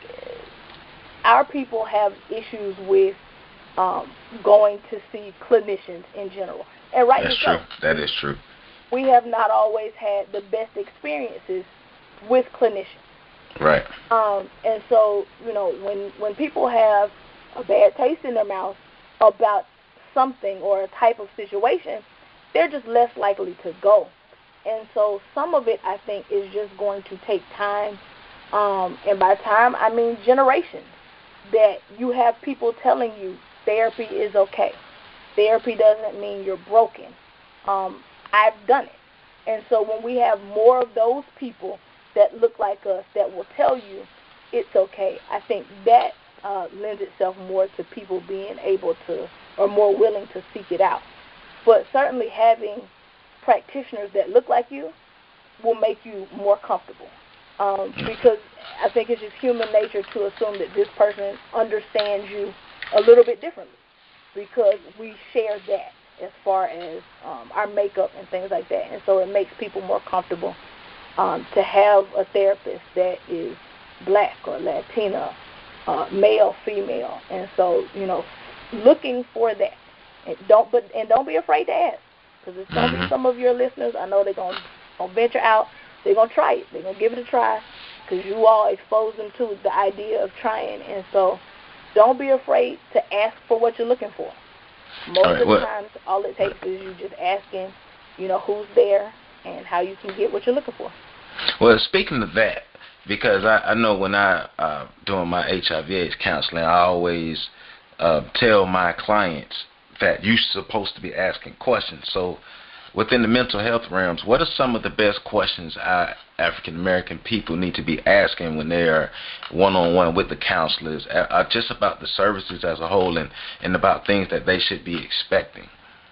our people have issues with um, going to see clinicians in general. And right That's so, true. That is true. We have not always had the best experiences with clinicians. Right. Um, and so, you know, when, when people have a bad taste in their mouth about something or a type of situation, they're just less likely to go. And so some of it, I think, is just going to take time. Um, and by time, I mean generations, that you have people telling you therapy is okay. Therapy doesn't mean you're broken. Um, I've done it. And so when we have more of those people that look like us that will tell you it's okay, I think that uh, lends itself more to people being able to, or more willing to seek it out. But certainly having practitioners that look like you will make you more comfortable. Um, because I think it's just human nature to assume that this person understands you a little bit differently, because we share that as far as um, our makeup and things like that. And so it makes people more comfortable um, to have a therapist that is black or Latina, uh, male, female. And so, you know, looking for that. And don't, but, and don't be afraid to ask, because there's going to mm-hmm. be some of your listeners, I know they're going to venture out. They're going to try it. They're going to give it a try, because you all expose them to the idea of trying. And so don't be afraid to ask for what you're looking for. Most right, of the well, times, all it takes is you just asking, you know, who's there and how you can get what you're looking for. Well, speaking of that, because I, I know when I, uh, doing my H I V AIDS counseling, I always uh, tell my clients that you're supposed to be asking questions. So within the mental health realms, what are some of the best questions our African-American people need to be asking when they are one-on-one with the counselors, uh, just about the services as a whole, and, and about things that they should be expecting?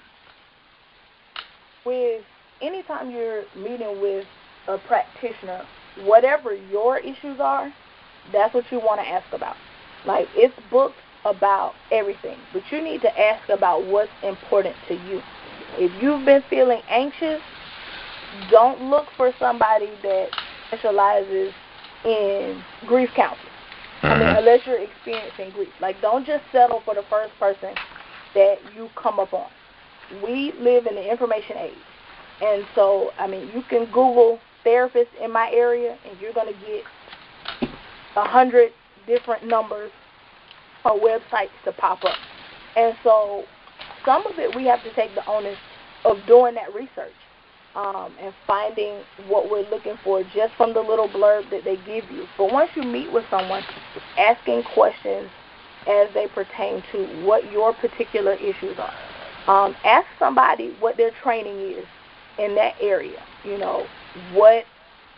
With anytime you're meeting with a practitioner, whatever your issues are, that's what you want to ask about. Like, it's booked about everything, but you need to ask about what's important to you. If you've been feeling anxious, don't look for somebody that specializes in grief counseling. Mm-hmm. I mean, unless you're experiencing grief. Like, don't just settle for the first person that you come up on. We live in the information age. And so, I mean, you can Google therapists in my area, and you're going to get a hundred different numbers or websites to pop up. And so some of it we have to take the onus of doing that research um, and finding what we're looking for just from the little blurb that they give you. But once you meet with someone, asking questions as they pertain to what your particular issues are. Um, ask somebody what their training is in that area. You know, what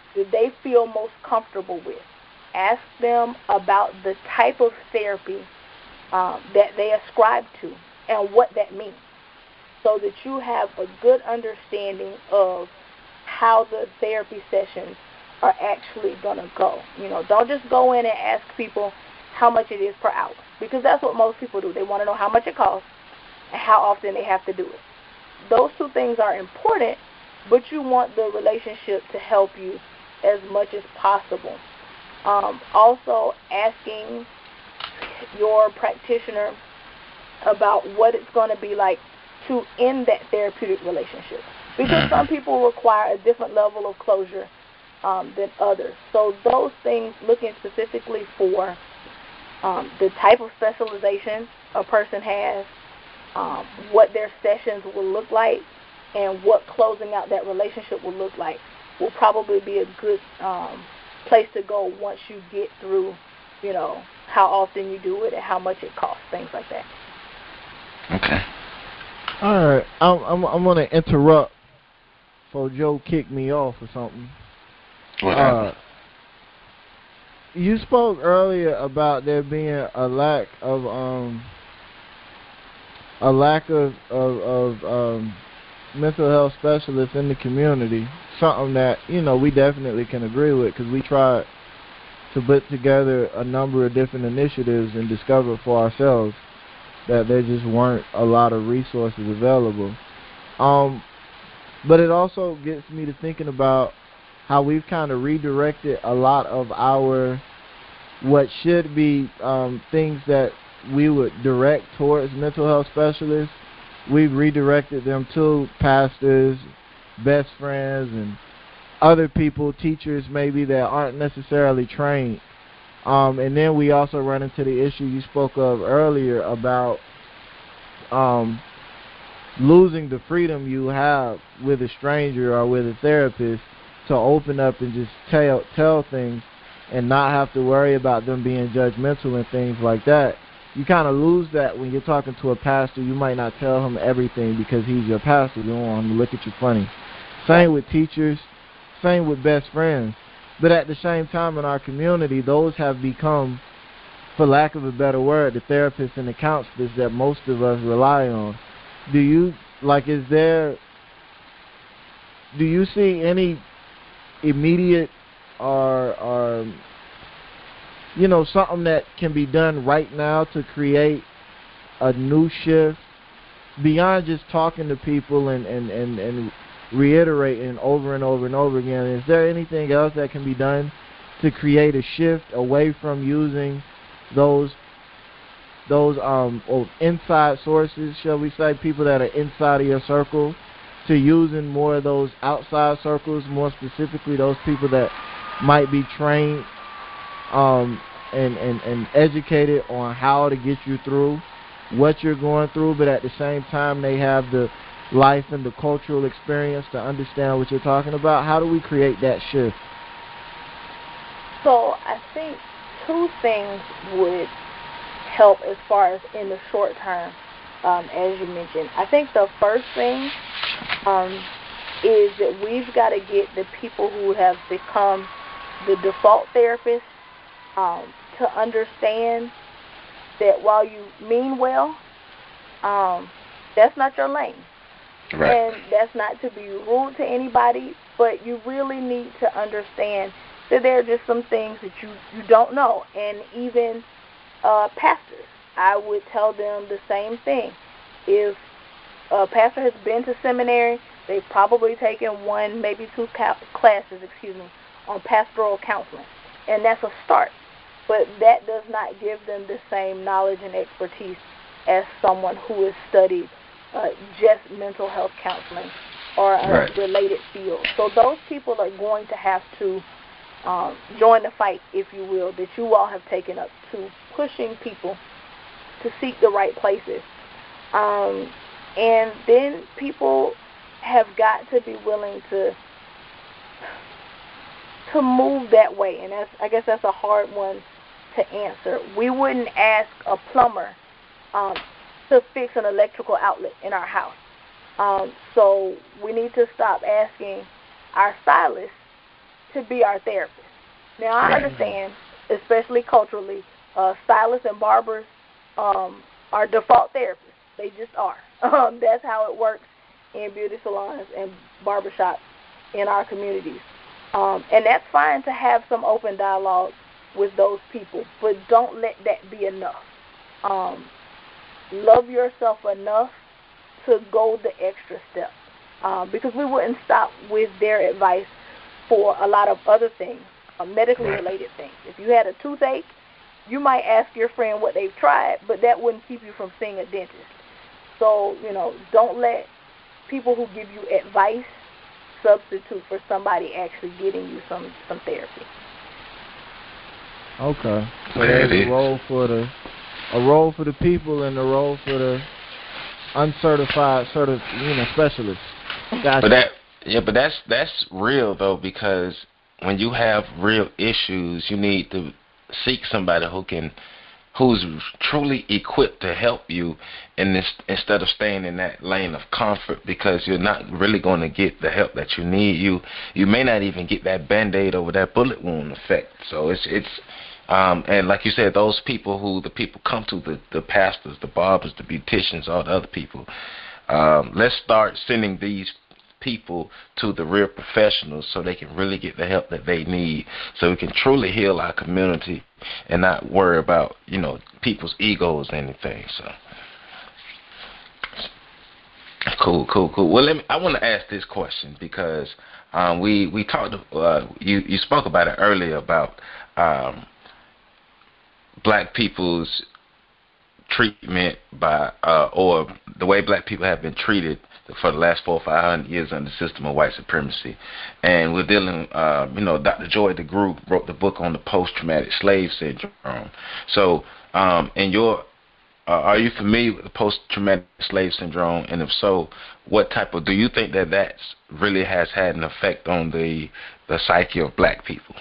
that they feel most comfortable with. Ask them about the type of therapy um, that they ascribe to and what that means, so that you have a good understanding of how the therapy sessions are actually going to go. You know, don't just go in and ask people how much it is per hour, because that's what most people do. They want to know how much it costs and how often they have to do it. Those two things are important, but you want the relationship to help you as much as possible. Um, also, asking your practitioner about what it's going to be like to end that therapeutic relationship, because some people require a different level of closure um, than others. So those things, looking specifically for um, the type of specialization a person has, um, what their sessions will look like, and what closing out that relationship will look like, will probably be a good um, place to go once you get through, you know, how often you do it and how much it costs, things like that. Okay. All right, I'm I'm, I'm gonna interrupt for Joe kicked me off or something. What uh, happened? You spoke earlier about there being a lack of um a lack of of, of um, mental health specialists in the community. Something that, you know, we definitely can agree with, because we tried to put together a number of different initiatives and discovered for ourselves that there just weren't a lot of resources available. Um, but it also gets me to thinking about how we've kind of redirected a lot of our, what should be um, things that we would direct towards mental health specialists. We've redirected them to pastors, best friends, and other people, teachers maybe, that aren't necessarily trained. Um, and then we also run into the issue you spoke of earlier about um, losing the freedom you have with a stranger or with a therapist to open up and just tell tell things and not have to worry about them being judgmental and things like that. You kind of lose that when you're talking to a pastor. You might not tell him everything because he's your pastor. You don't want him to look at you funny. Same with teachers. Same with best friends. But at the same time, in our community, those have become, for lack of a better word, the therapists and the counselors that most of us rely on. Do you, like, is there, do you see any immediate or, or, you know, something that can be done right now to create a new shift beyond just talking to people and, and, and, and reiterating over and over and over again? Is there anything else that can be done to create a shift away from using those those um oh, inside sources, shall we say, people that are inside of your circle, to using more of those outside circles, more specifically those people that might be trained um and, and, and educated on how to get you through what you're going through, but at the same time they have the life and the cultural experience to understand what you're talking about? How do we create that shift? So I think two things would help as far as in the short term, um, as you mentioned. I think the first thing um, is that we've got to get the people who have become the default therapists um, to understand that while you mean well, um, that's not your lane. Right. And that's not to be rude to anybody, but you really need to understand that there are just some things that you, you don't know. And even uh, pastors, I would tell them the same thing. If a pastor has been to seminary, they've probably taken one, maybe two ca- classes, excuse me, on pastoral counseling. And that's a start. But that does not give them the same knowledge and expertise as someone who has studied uh, just mental health counseling or a right. related field. So those people are going to have to um, join the fight, if you will, that you all have taken up to pushing people to seek the right places. Um, and then people have got to be willing to to move that way. And that's, I guess that's a hard one to answer. We wouldn't ask a plumber um, to fix an electrical outlet in our house. Um, so we need to stop asking our stylist to be our therapist. Now, I understand, especially culturally, uh, stylists and barbers um, are default therapists. They just are. Um, that's how it works in beauty salons and barbershops in our communities. Um, and that's fine to have some open dialogue with those people, but don't let that be enough. Um, love yourself enough to go the extra step, um, because we wouldn't stop with their advice for a lot of other things, uh, medically related things. If you had a toothache, you might ask your friend what they've tried, but that wouldn't keep you from seeing a dentist. So, you know, don't let people who give you advice substitute for somebody actually getting you some, some therapy. Okay. So there's a role for the a role for the people and a role for the uncertified sort of, you know, specialists. Gotcha. But that yeah, but that's that's real though, because when you have real issues, you need to seek somebody who can who's truly equipped to help you in this, instead of staying in that lane of comfort, because you're not really going to get the help that you need. You you may not even get that Band-Aid over that bullet wound effect. So it's it's um, and like you said, those people who the people come to, the, the pastors, the barbers, the beauticians, all the other people, um, let's start sending these people to the real professionals so they can really get the help that they need, so we can truly heal our community and not worry about, you know, people's egos or anything. So cool, cool, cool. Well, let me, I want to ask this question because um, we we talked. Uh, you you spoke about it earlier about um, black people's treatment by uh, or the way black people have been treated for the last four or five hundred years under the system of white supremacy. And we're dealing, uh, you know, Doctor Joy DeGruy wrote the book on the post-traumatic slave syndrome. So, um, in your, uh, are you familiar with the post-traumatic slave syndrome? And if so, what type of, do you think that that really has had an effect on the, the psyche of black people?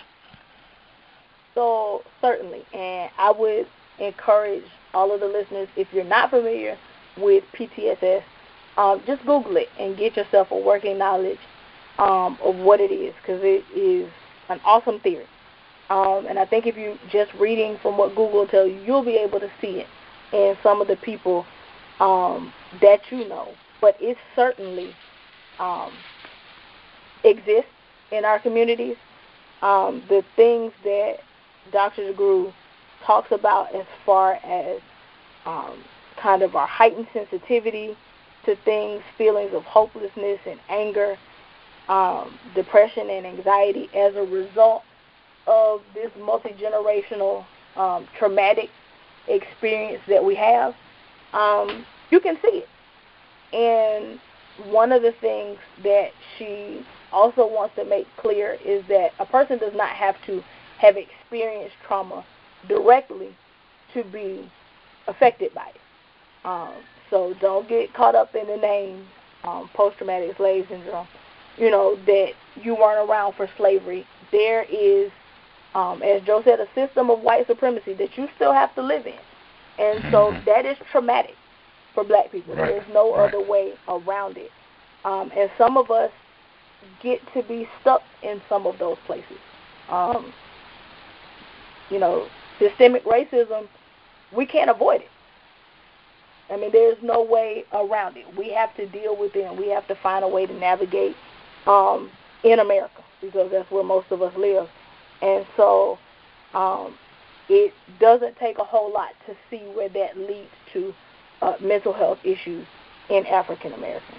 So, certainly. And I would encourage all of the listeners, if you're not familiar with P T S S, Um, just Google it and get yourself a working knowledge um, of what it is, because it is an awesome theory. Um, and I think if you just reading from what Google tells you, you'll be able to see it in some of the people um, that you know. But it certainly um, exists in our communities. Um, the things that Doctor DeGruy talks about as far as um, kind of our heightened sensitivity to things, feelings of hopelessness and anger, um, depression and anxiety as a result of this multi-generational um, traumatic experience that we have, um, you can see it. And one of the things that she also wants to make clear is that a person does not have to have experienced trauma directly to be affected by it. Um, so don't get caught up in the name um, post-traumatic slave syndrome, you know, that you weren't around for slavery. There is, um, as Joe said, a system of white supremacy that you still have to live in. And so that is traumatic for black people. Right. There is no Right. other way around it. Um, and some of us get to be stuck in some of those places. Um, you know, systemic racism, we can't avoid it. I mean, there's no way around it. We have to deal with it, and we have to find a way to navigate um, in America, because that's where most of us live. And so um, it doesn't take a whole lot to see where that leads to uh, mental health issues in African Americans.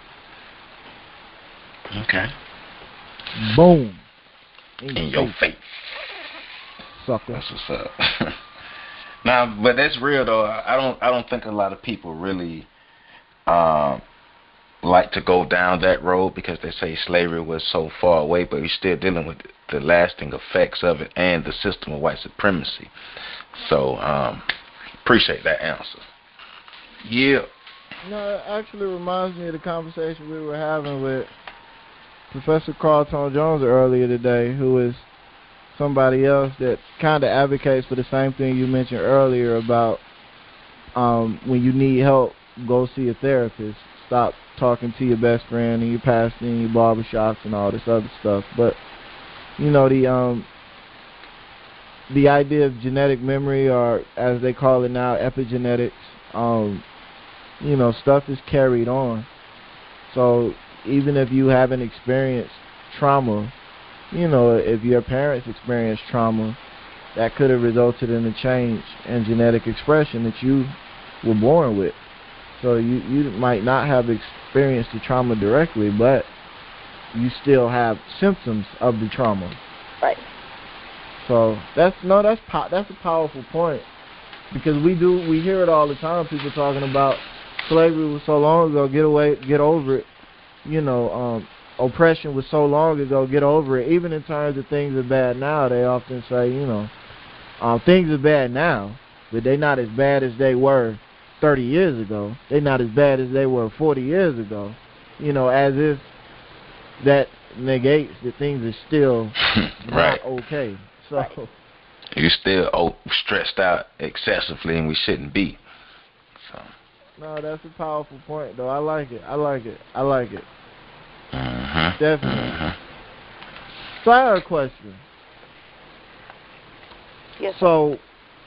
Okay. Boom. In, in your face. Sucker. That's what's up. Now, but that's real though. I don't. I don't think a lot of people really um, like to go down that road, because they say slavery was so far away, but we're still dealing with the lasting effects of it and the system of white supremacy. So, um, appreciate that answer. Yeah. No, it actually reminds me of the conversation we were having with Professor Carlton Jones earlier today, who is somebody else that kind of advocates for the same thing you mentioned earlier about um, when you need help, go see a therapist. Stop talking to your best friend and your pastor and your barbershops and all this other stuff. But you know, the um the idea of genetic memory, or as they call it now, epigenetics. Um, you know, stuff is carried on. So even if you haven't experienced trauma, you know, if your parents experienced trauma, that could have resulted in a change in genetic expression that you were born with. So you, you might not have experienced the trauma directly, but you still have symptoms of the trauma. Right. So that's no, that's po- that's a powerful point, because we do we hear it all the time. People talking about slavery was so long ago, get away, get over it. You know, um, oppression was so long ago, get over it. Even in terms of things are bad now, they often say, you know, um, things are bad now, but they're not as bad as they were thirty years ago. They're not as bad as they were forty years ago. You know, as if that negates that things are still right. not okay. So you're still oh, stressed out excessively, and we shouldn't be. So. No, that's a powerful point, though. I like it. I like it. I like it. Uh-huh. Definitely. Uh-huh. So I have a question. Yes. So,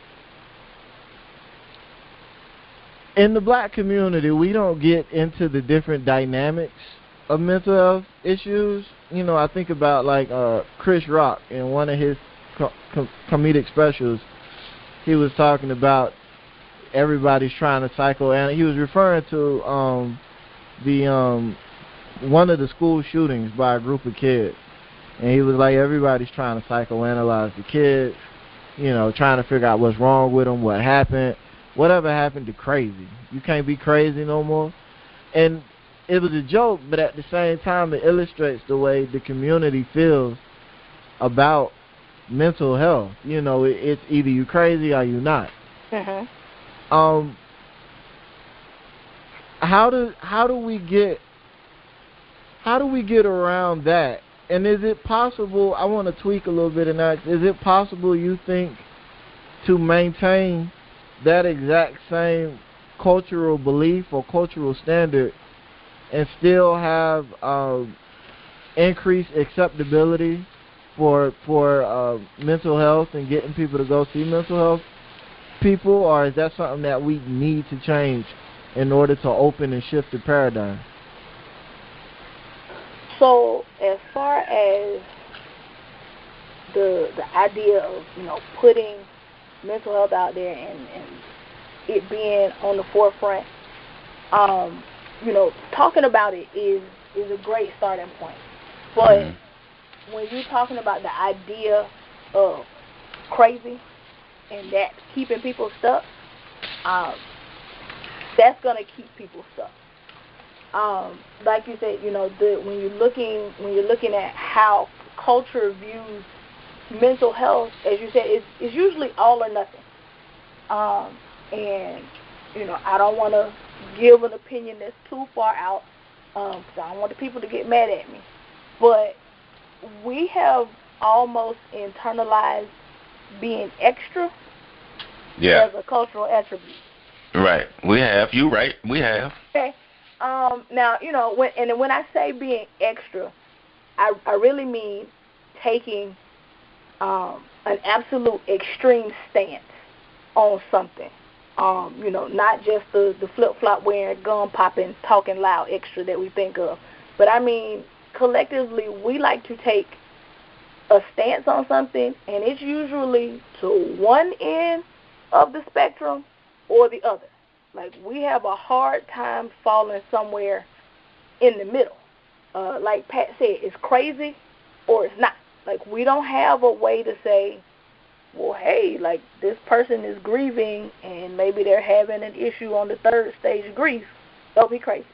in the black community, we don't get into the different dynamics of mental health issues. You know, I think about, like, uh, Chris Rock in one of his co- com- comedic specials. He was talking about everybody's trying to psychoanalyze. He was referring to um, the um, one of the school shootings by a group of kids, and he was like, everybody's trying to psychoanalyze the kids, you know, trying to figure out what's wrong with them, what happened, whatever happened to crazy. You can't be crazy no more. And it was a joke, but at the same time, it illustrates the way the community feels about mental health. You know, it, it's either you crazy or you not. Mhm. Um, how do how do we get how do we get around that? And is it possible? I want to tweak a little bit in that. Is it possible, you think, to maintain that exact same cultural belief or cultural standard and still have um, increased acceptability for for uh, mental health and getting people to go see mental health people, or is that something that we need to change in order to open and shift the paradigm? So as far as the the idea of, you know, putting mental health out there and, and it being on the forefront, um, you know, talking about it is is a great starting point. But mm-hmm. when you're talking about the idea of crazy and that keeping people stuck, um, that's gonna keep people stuck. Um, like you said, you know, the, when you're looking when you're looking at how culture views mental health, as you said, it's, it's usually all or nothing. Um, and you know, I don't want to give an opinion that's too far out, um, because I don't want the people to get mad at me. But we have almost internalized being extra yeah. as a cultural attribute. Right. We have. You right. We have. Okay. Um, now, you know, when and when I say being extra, I, I really mean taking um, an absolute extreme stance on something. Um, you know, not just the, the flip-flop wearing, gun popping, talking loud extra that we think of. But I mean, collectively, we like to take a stance on something, and it's usually to one end of the spectrum or the other. Like, we have a hard time falling somewhere in the middle. Uh, like Pat said, it's crazy or it's not. Like, we don't have a way to say, well, hey, like, this person is grieving and maybe they're having an issue on the third stage of grief. Don't be crazy.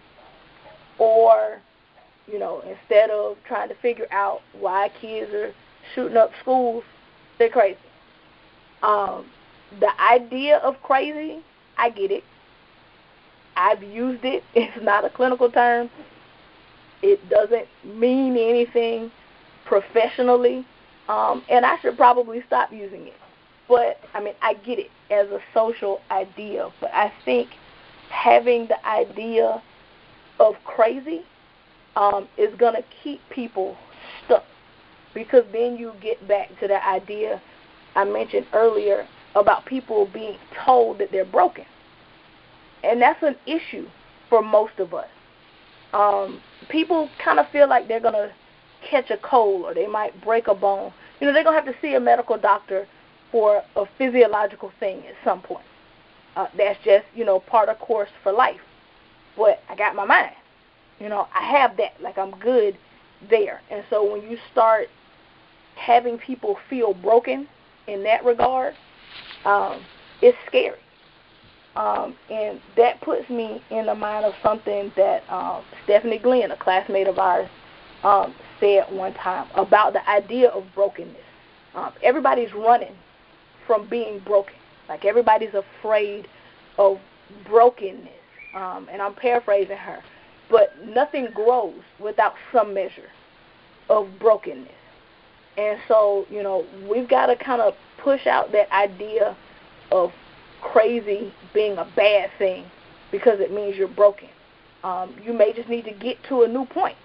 Or, you know, instead of trying to figure out why kids are shooting up schools, they're crazy. Um, the idea of crazy, I get it. I've used it. It's not a clinical term. It doesn't mean anything professionally, um, and I should probably stop using it. But, I mean, I get it as a social idea, but I think having the idea of crazy um, is going to keep people stuck. because then you get back to the idea I mentioned earlier about people being told that they're broken. And that's an issue for most of us. Um, people kind of feel like they're going to catch a cold or they might break a bone. You know, they're going to have to see a medical doctor for a physiological thing at some point. Uh, that's just, you know, part of course for life. But I got my mind. You know, I have that. Like, I'm good there. And so when you start having people feel broken in that regard, um, it's scary. Um, and that puts me in the mind of something that um, Stephanie Glenn, a classmate of ours, um, said one time about the idea of brokenness. Um, everybody's running from being broken. Like, everybody's afraid of brokenness. Um, and I'm paraphrasing her. But nothing grows without some measure of brokenness. And so, you know, we've got to kind of push out that idea of crazy being a bad thing because it means you're broken. Um, you may just need to get to a new point.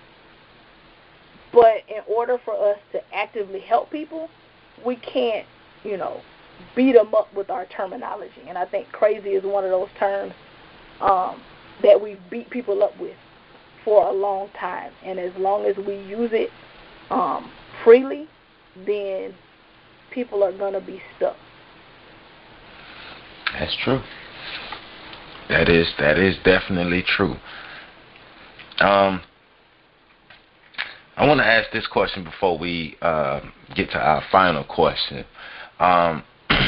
But in order for us to actively help people, we can't, you know, beat them up with our terminology. And I think crazy is one of those terms um, that we beat people up with for a long time. And as long as we use it um, freely, then people are going to be stuck. That's true. That is that is definitely true. Um, I want to ask this question before we uh, get to our final question. Um,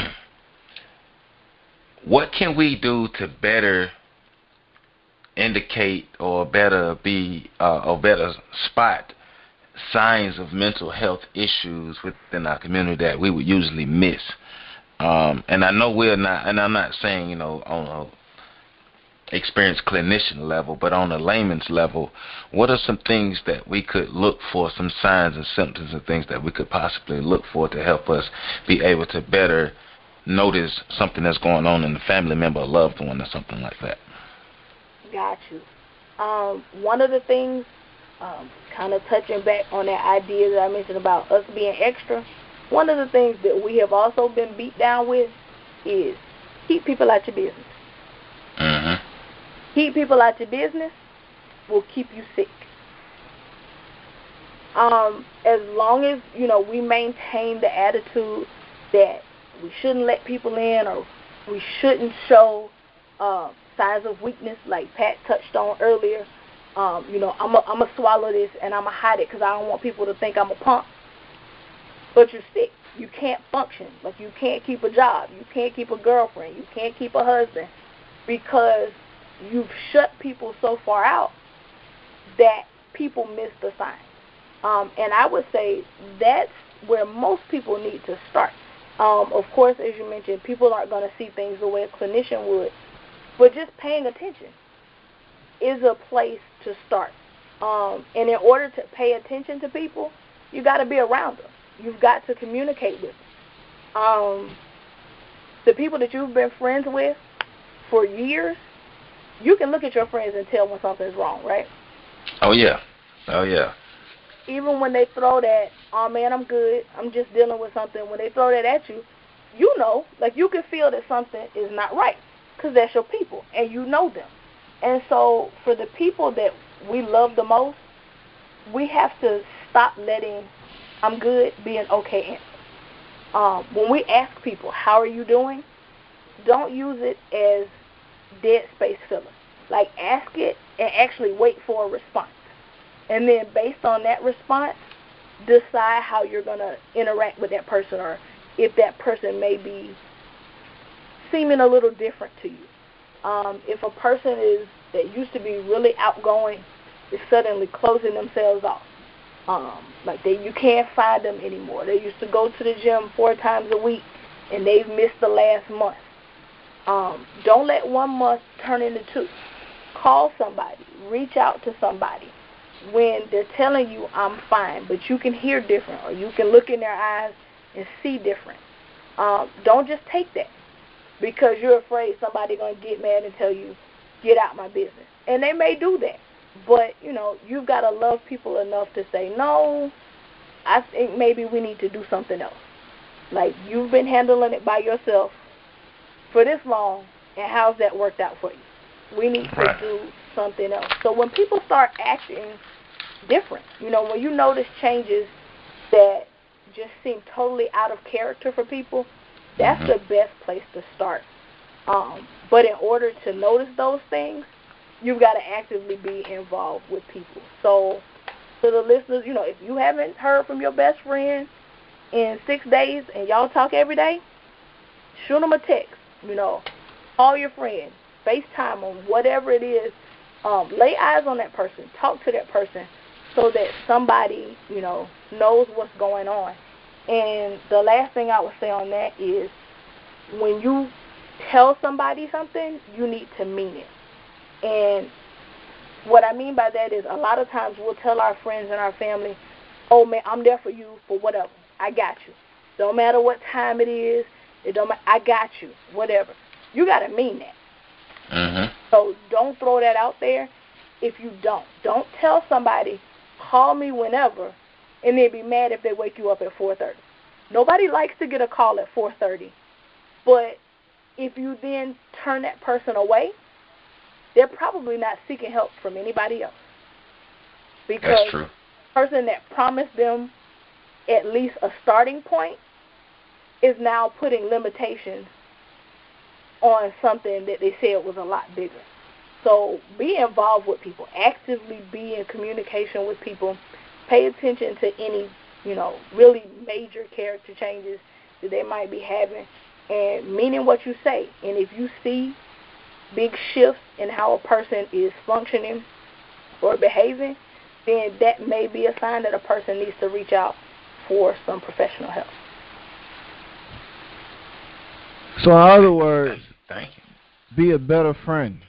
what can we do to better indicate or better be uh, or better spot signs of mental health issues within our community that we would usually miss? Um, and I know we're not, and I'm not saying, you know, on a experienced clinician level, but on a layman's level, what are some things that we could look for, some signs and symptoms and things that we could possibly look for to help us be able to better notice something that's going on in the family member or loved one or something like that? Got you. Um, one of the things, um, kind of touching back on that idea that I mentioned about us being extra, one of the things that we have also been beat down with is keep people out your business. Mm-hmm. Keep people out your business will keep you sick. Um, as long as, you know, we maintain the attitude that we shouldn't let people in or we shouldn't show uh, signs of weakness like Pat touched on earlier. Um, you know, I'm going to swallow this and I'm going to hide it because I don't want people to think I'm a punk. But you're sick. You can't function. Like, you can't keep a job. You can't keep a girlfriend. You can't keep a husband because you've shut people so far out that people miss the sign. Um, and I would say that's where most people need to start. Um, of course, as you mentioned, people aren't going to see things the way a clinician would. But just paying attention is a place to start. Um, and in order to pay attention to people, you got to be around them. You've got to communicate with them. Um, the people that you've been friends with for years, you can look at your friends and tell when something's wrong, right? Oh, yeah. Oh, yeah. Even when they throw that, oh, man, I'm good, I'm just dealing with something, when they throw that at you, you know, like you can feel that something is not right because that's your people and you know them. And so for the people that we love the most, we have to stop letting I'm good be an okay answer. Um, when we ask people, how are you doing, don't use it as dead space filler. Like, ask it and actually wait for a response. And then based on that response, decide how you're going to interact with that person or if that person may be seeming a little different to you. Um, if a person is that used to be really outgoing is suddenly closing themselves off, um, like they you can't find them anymore. They used to go to the gym four times a week and they've missed the last month. Um, don't let one month turn into two. Call somebody. Reach out to somebody when they're telling you I'm fine, but you can hear different or you can look in their eyes and see different. Um, don't just take that because you're afraid somebody's going to get mad and tell you, get out my business. And they may do that. But, you know, you've got to love people enough to say, no, I think maybe we need to do something else. Like, you've been handling it by yourself for this long, and how's that worked out for you? We need to right. do something else. So when people start acting different, you know, when you notice changes that just seem totally out of character for people, that's mm-hmm. the best place to start. Um, but in order to notice those things, you've got to actively be involved with people. So to the listeners, you know, if you haven't heard from your best friend in six days and y'all talk every day, shoot them a text, you know, call your friend, FaceTime them, whatever it is. Um, lay eyes on that person, talk to that person so that somebody, you know, knows what's going on. And the last thing I would say on that is when you tell somebody something, you need to mean it. And what I mean by that is a lot of times we'll tell our friends and our family, oh, man, I'm there for you for whatever. I got you. Don't matter what time it is. It don't matter. I got you, whatever. You got to mean that. Mm-hmm. So don't throw that out there if you don't. Don't tell somebody, call me whenever, and then be mad if they wake you up at four thirty. Nobody likes to get a call at four thirty. But if you then turn that person away, they're probably not seeking help from anybody else. Because that's true. The person that promised them at least a starting point is now putting limitations on something that they said was a lot bigger. So be involved with people. Actively be in communication with people. Pay attention to any, you know, really major character changes that they might be having, and meaning what you say. And if you see big shifts in how a person is functioning or behaving, then that may be a sign that a person needs to reach out for some professional help. So in other words, thank you. Be a better friend.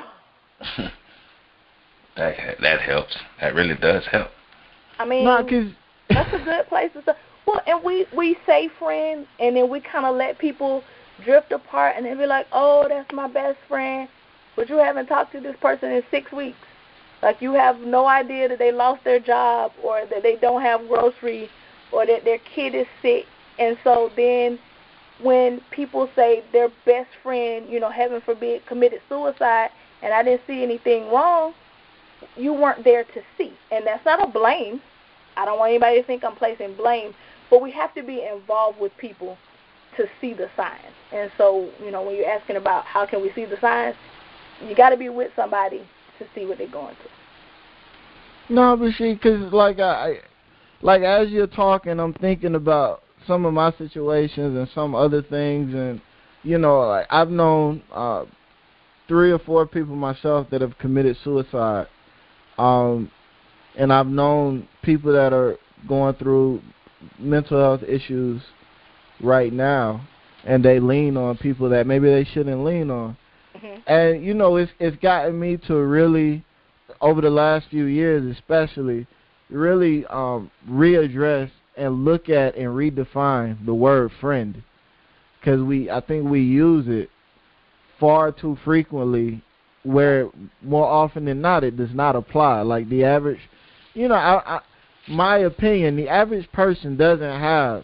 that that helps. That really does help. I mean, no, cause that's a good place to start. Well, and we, we say friends, and then we kind of let people drift apart, and they be like, oh, that's my best friend, but you haven't talked to this person in six weeks. Like, you have no idea that they lost their job, or that they don't have groceries, or that their kid is sick. And so then when people say their best friend, you know, heaven forbid, committed suicide, and I didn't see anything wrong, you weren't there to see. And that's not a blame. I don't want anybody to think I'm placing blame, but we have to be involved with people to see the signs. And so, you know, when you're asking about how can we see the signs, you got to be with somebody to see what they're going through. No, but see, because like I, like as you're talking, I'm thinking about some of my situations and some other things, and you know, like I've known uh, three or four people myself that have committed suicide, um, and I've known people that are going through mental health issues right now, and they lean on people that maybe they shouldn't lean on. Mm-hmm. And you know, it's it's gotten me to really, over the last few years especially, really um, readdress and look at and redefine the word friend, because we I think we use it far too frequently, where more often than not it does not apply. Like the average, you know, I, I, my opinion, the average person doesn't have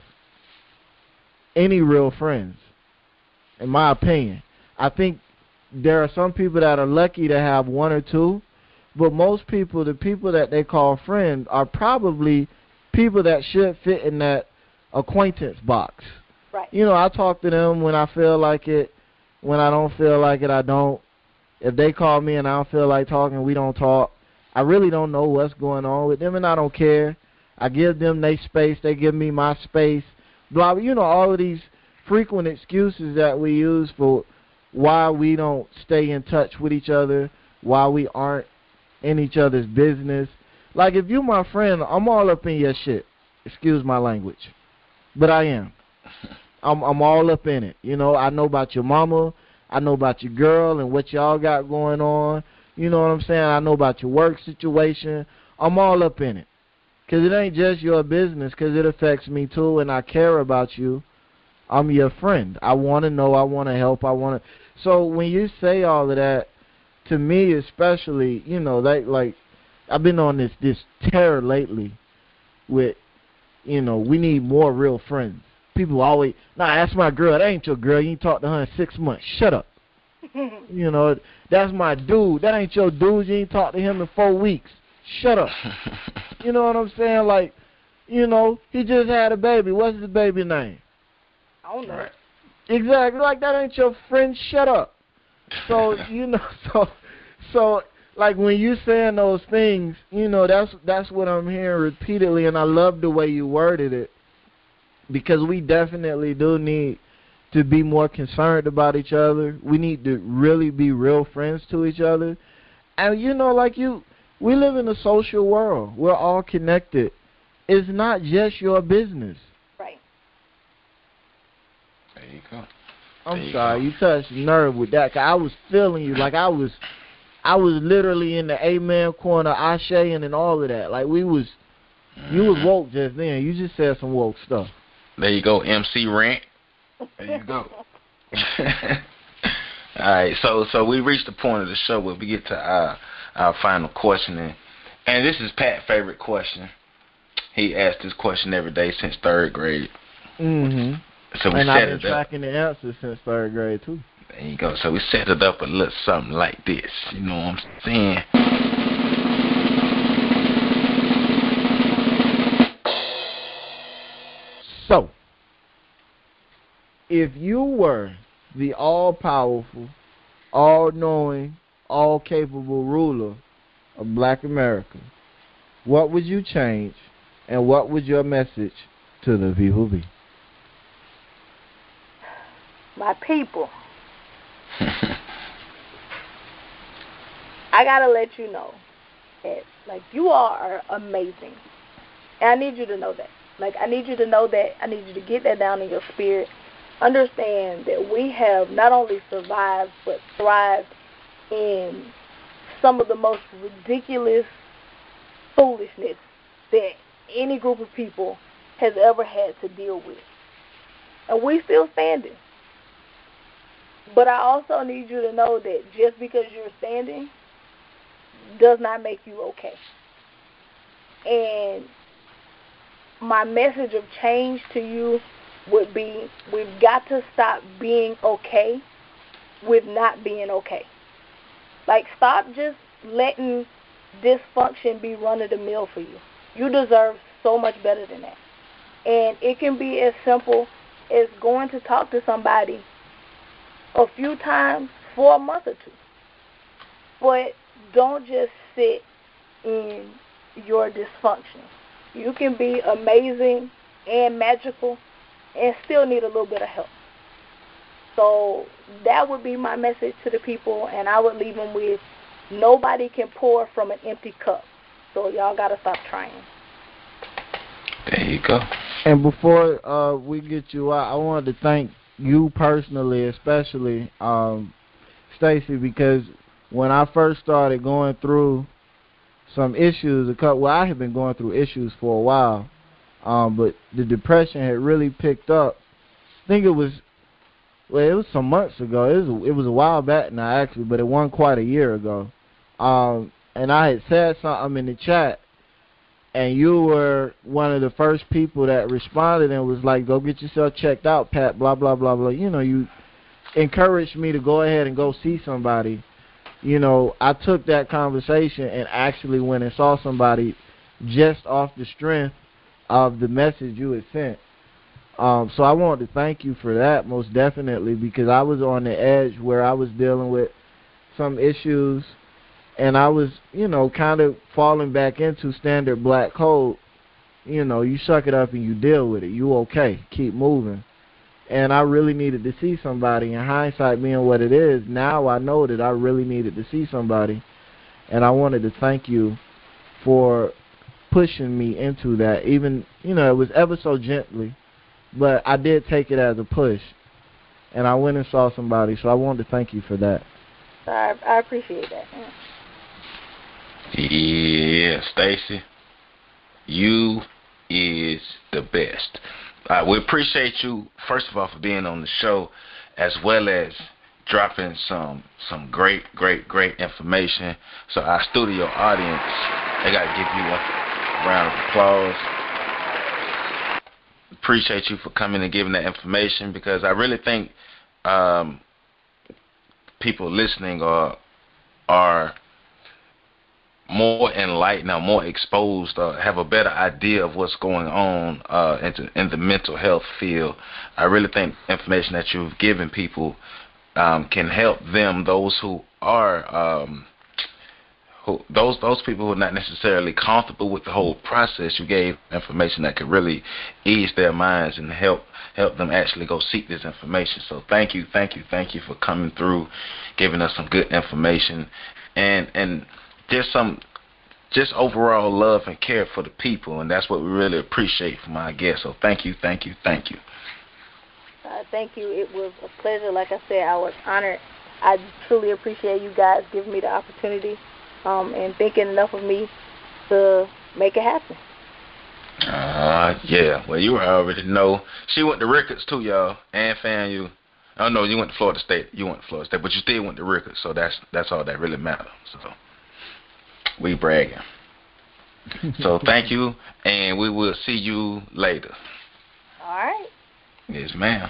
any real friends, in my opinion. I think there are some people that are lucky to have one or two, but most people, the people that they call friends, are probably people that should fit in that acquaintance box. Right. You know, I talk to them when I feel like it. When I don't feel like it, I don't. If they call me and I don't feel like talking, we don't talk. I really don't know what's going on with them, and I don't care. I give them their space. They give me my space. Blah, you know, all of these frequent excuses that we use for why we don't stay in touch with each other, why we aren't in each other's business. Like, if you're my friend, I'm all up in your shit. Excuse my language. But I am. I'm I'm all up in it. You know, I know about your mama. I know about your girl and what y'all got going on. You know what I'm saying? I know about your work situation. I'm all up in it. Because it ain't just your business, because it affects me too, and I care about you. I'm your friend. I want to know. I want to help. I want to. So when you say all of that, to me especially, you know, that like, I've been on this, this terror lately with you know, we need more real friends. People always, nah, that's my girl. That ain't your girl. You ain't talked to her in six months. Shut up. You know, that's my dude. That ain't your dude. You ain't talked to him in four weeks. Shut up. You know what I'm saying? Like, you know, he just had a baby. What's his baby name? I don't know. Right. Exactly. Like, that ain't your friend. Shut up. So, you know, so, so, like, when you saying those things, you know, that's that's what I'm hearing repeatedly, and I love the way you worded it, because we definitely do need to be more concerned about each other. We need to really be real friends to each other. And, you know, like you, we live in a social world. We're all connected. It's not just your business. Right. There you go. I'm There you sorry, go. you touched the nerve with that. 'Cause I was feeling you. Like, I was I was literally in the amen corner, Ashe, and and all of that. Like, we was, you was woke just then. You just said some woke stuff. There you go, M C Rant. There you go. All right, so so we reached the point of the show where we get to our our final question, and, and this is Pat's favorite question. He asked this question every day since third grade. Mm-hmm. So we and set I've been it up. tracking the answers since third grade, too. There you go. So we set it up a little something like this. You know what I'm saying? So, if you were the all-powerful, all-knowing, all-capable ruler of Black America, what would you change, and what would your message to the people be? My people, I gotta let you know that, like, you all are amazing, and I need you to know that. Like, I need you to know that. I need you to get that down in your spirit. Understand that we have not only survived, but thrived in some of the most ridiculous foolishness that any group of people has ever had to deal with. And we still standing. But I also need you to know that just because you're standing does not make you okay. And my message of change to you would be, we've got to stop being okay with not being okay. Like, stop just letting dysfunction be run-of-the-mill for you. You deserve so much better than that. And it can be as simple as going to talk to somebody a few times for a month or two. But don't just sit in your dysfunction. You can be amazing and magical and still need a little bit of help. So that would be my message to the people, and I would leave them with, nobody can pour from an empty cup. So y'all got to stop trying. There you go. And before uh, we get you out, I wanted to thank you personally, especially, um, Stacey, because when I first started going through some issues, a couple, well, I had been going through issues for a while, um, but the depression had really picked up. I think it was, well, it was some months ago. It was, it was a while back now, actually, but it wasn't quite a year ago. Um, and I had said something in the chat, and you were one of the first people that responded and was like, go get yourself checked out, Pat, blah, blah, blah, blah. You know, you encouraged me to go ahead and go see somebody. You know, I took that conversation and actually went and saw somebody just off the strength of the message you had sent. Um, so I wanted to thank you for that, most definitely, because I was on the edge where I was dealing with some issues, and I was, you know, kind of falling back into standard black code. You know, you suck it up and you deal with it. You okay. Keep moving. And I really needed to see somebody. In hindsight being what it is, now I know that I really needed to see somebody. And I wanted to thank you for pushing me into that. Even, you know, it was ever so gently, but I did take it as a push. And I went and saw somebody, so I wanted to thank you for that. I, I appreciate that. Yeah, Stacey, you is the best. Uh, we appreciate you, first of all, for being on the show, as well as dropping some some great, great, great information. So our studio audience, they got to give you a round of applause. appreciate you for coming and giving that information, because I really think um, people listening are are more enlightened or more exposed or have a better idea of what's going on uh, in, in the mental health field. I really think information that you've given people um, can help them, those who are um, who, those those people who are not necessarily comfortable with the whole process. You gave information that could really ease their minds and help help them actually go seek this information. So thank you, thank you, thank you for coming through, giving us some good information, and and just some just overall love and care for the people, and that's what we really appreciate from our guests. So thank you, thank you, thank you. Uh, thank you. It was a pleasure. Like I said, I was honored. I truly appreciate you guys giving me the opportunity um, and thinking enough of me to make it happen. Uh, yeah. Well, you already know. She went to Ricketts too, y'all, and FAMU. Oh no, you went to Florida State. You went to Florida State, but you still went to Ricketts, so that's that's all that really matters. So we bragging. So thank you, and we will see you later. All right. Yes, ma'am.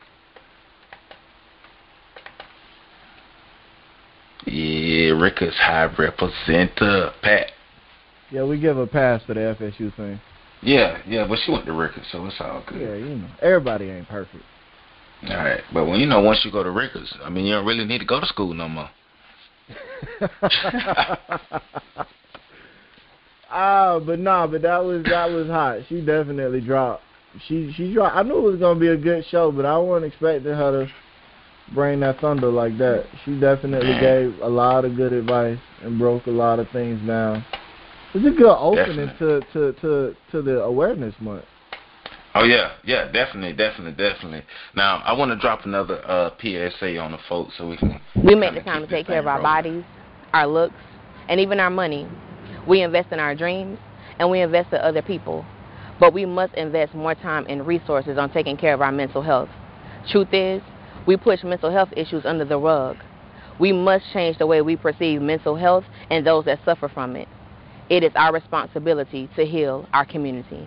Yeah, Ricketts High Representative Pat. Yeah, we give a pass for the F S U thing. Yeah, yeah, but she went to Ricketts, so it's all good. Yeah, you know, everybody ain't perfect. All right, but when you know, once you go to Ricketts, I mean, you don't really need to go to school no more. Ah, but nah, but that was that was hot. She definitely dropped. She she dropped. I knew it was gonna be a good show, but I wasn't expecting her to bring that thunder like that. She definitely gave a lot of good advice and broke a lot of things down. It's a good opening to, to, to, to the awareness month. Oh yeah, yeah, definitely, definitely, definitely. Now I want to drop another uh, P S A on the folks so we can. We make the time to take care of our bodies, our looks, and even our money. We invest in our dreams, and we invest in other people. But we must invest more time and resources on taking care of our mental health. Truth is, we push mental health issues under the rug. We must change the way we perceive mental health and those that suffer from it. It is our responsibility to heal our community.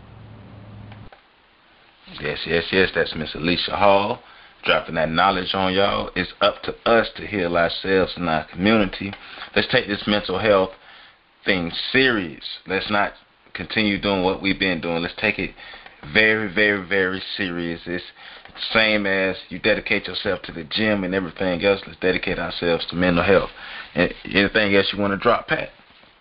Yes, yes, yes, that's Miss Alicia Hall, dropping that knowledge on y'all. It's up to us to heal ourselves and our community. Let's take this mental health thing serious. Let's not continue doing what we've been doing. Let's take it very, very, very serious. It's the same as you dedicate yourself to the gym and everything else. Let's dedicate ourselves to mental health. And anything else you want to drop, Pat?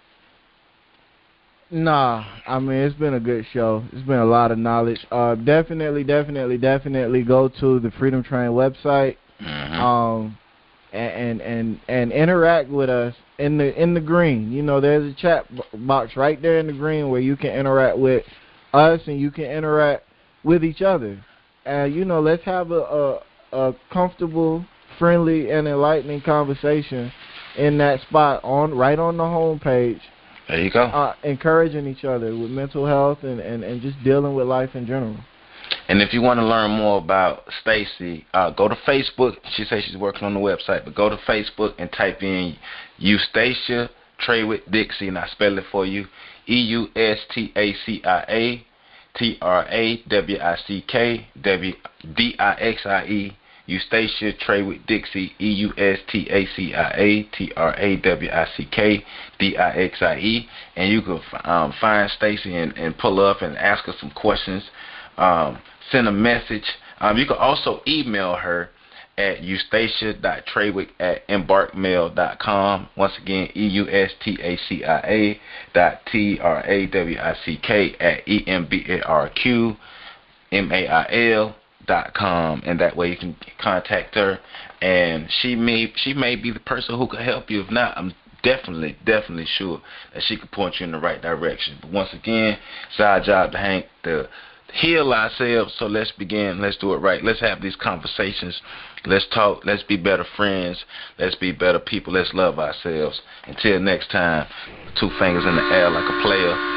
Nah, I mean, it's been a good show. It's been a lot of knowledge. Uh, definitely, definitely, definitely go to the Freedom Train website, mm-hmm. um, and, and and and interact with us in the in the green. You know, there's a chat box right there in the green where you can interact with us and you can interact with each other. And you know, let's have a a, a comfortable, friendly, and enlightening conversation in that spot on right on the homepage. There you go. Uh, encouraging each other with mental health and, and, and just dealing with life in general. And if you want to learn more about Stacy, uh, go to Facebook. She says she's working on the website, but go to Facebook and type in Eustacia Trawick Dixie, and I spell it for you: E U S T A C I A T R A W I C K W D I X I E. Eustacia Trawick Dixie, E U S T A C I A T R A W I C K D I X I E, and you can um, find Stacy and, and pull up and ask her some questions. Um, send a message. Um, you can also email her at eustacia dot trawick at embark mail dot com. Once again, E U S T A C I A dot T R A W I C K at E M B A R Q M A I L dot com, and that way you can contact her, and she may she may be the person who could help you. If not, I'm definitely definitely sure that she could point you in the right direction. But once again, it's our job to hang to heal ourselves. So let's begin. Let's do it right. Let's have these conversations. Let's talk. Let's be better friends. Let's be better people. Let's love ourselves. Until next time, two fingers in the air like a player.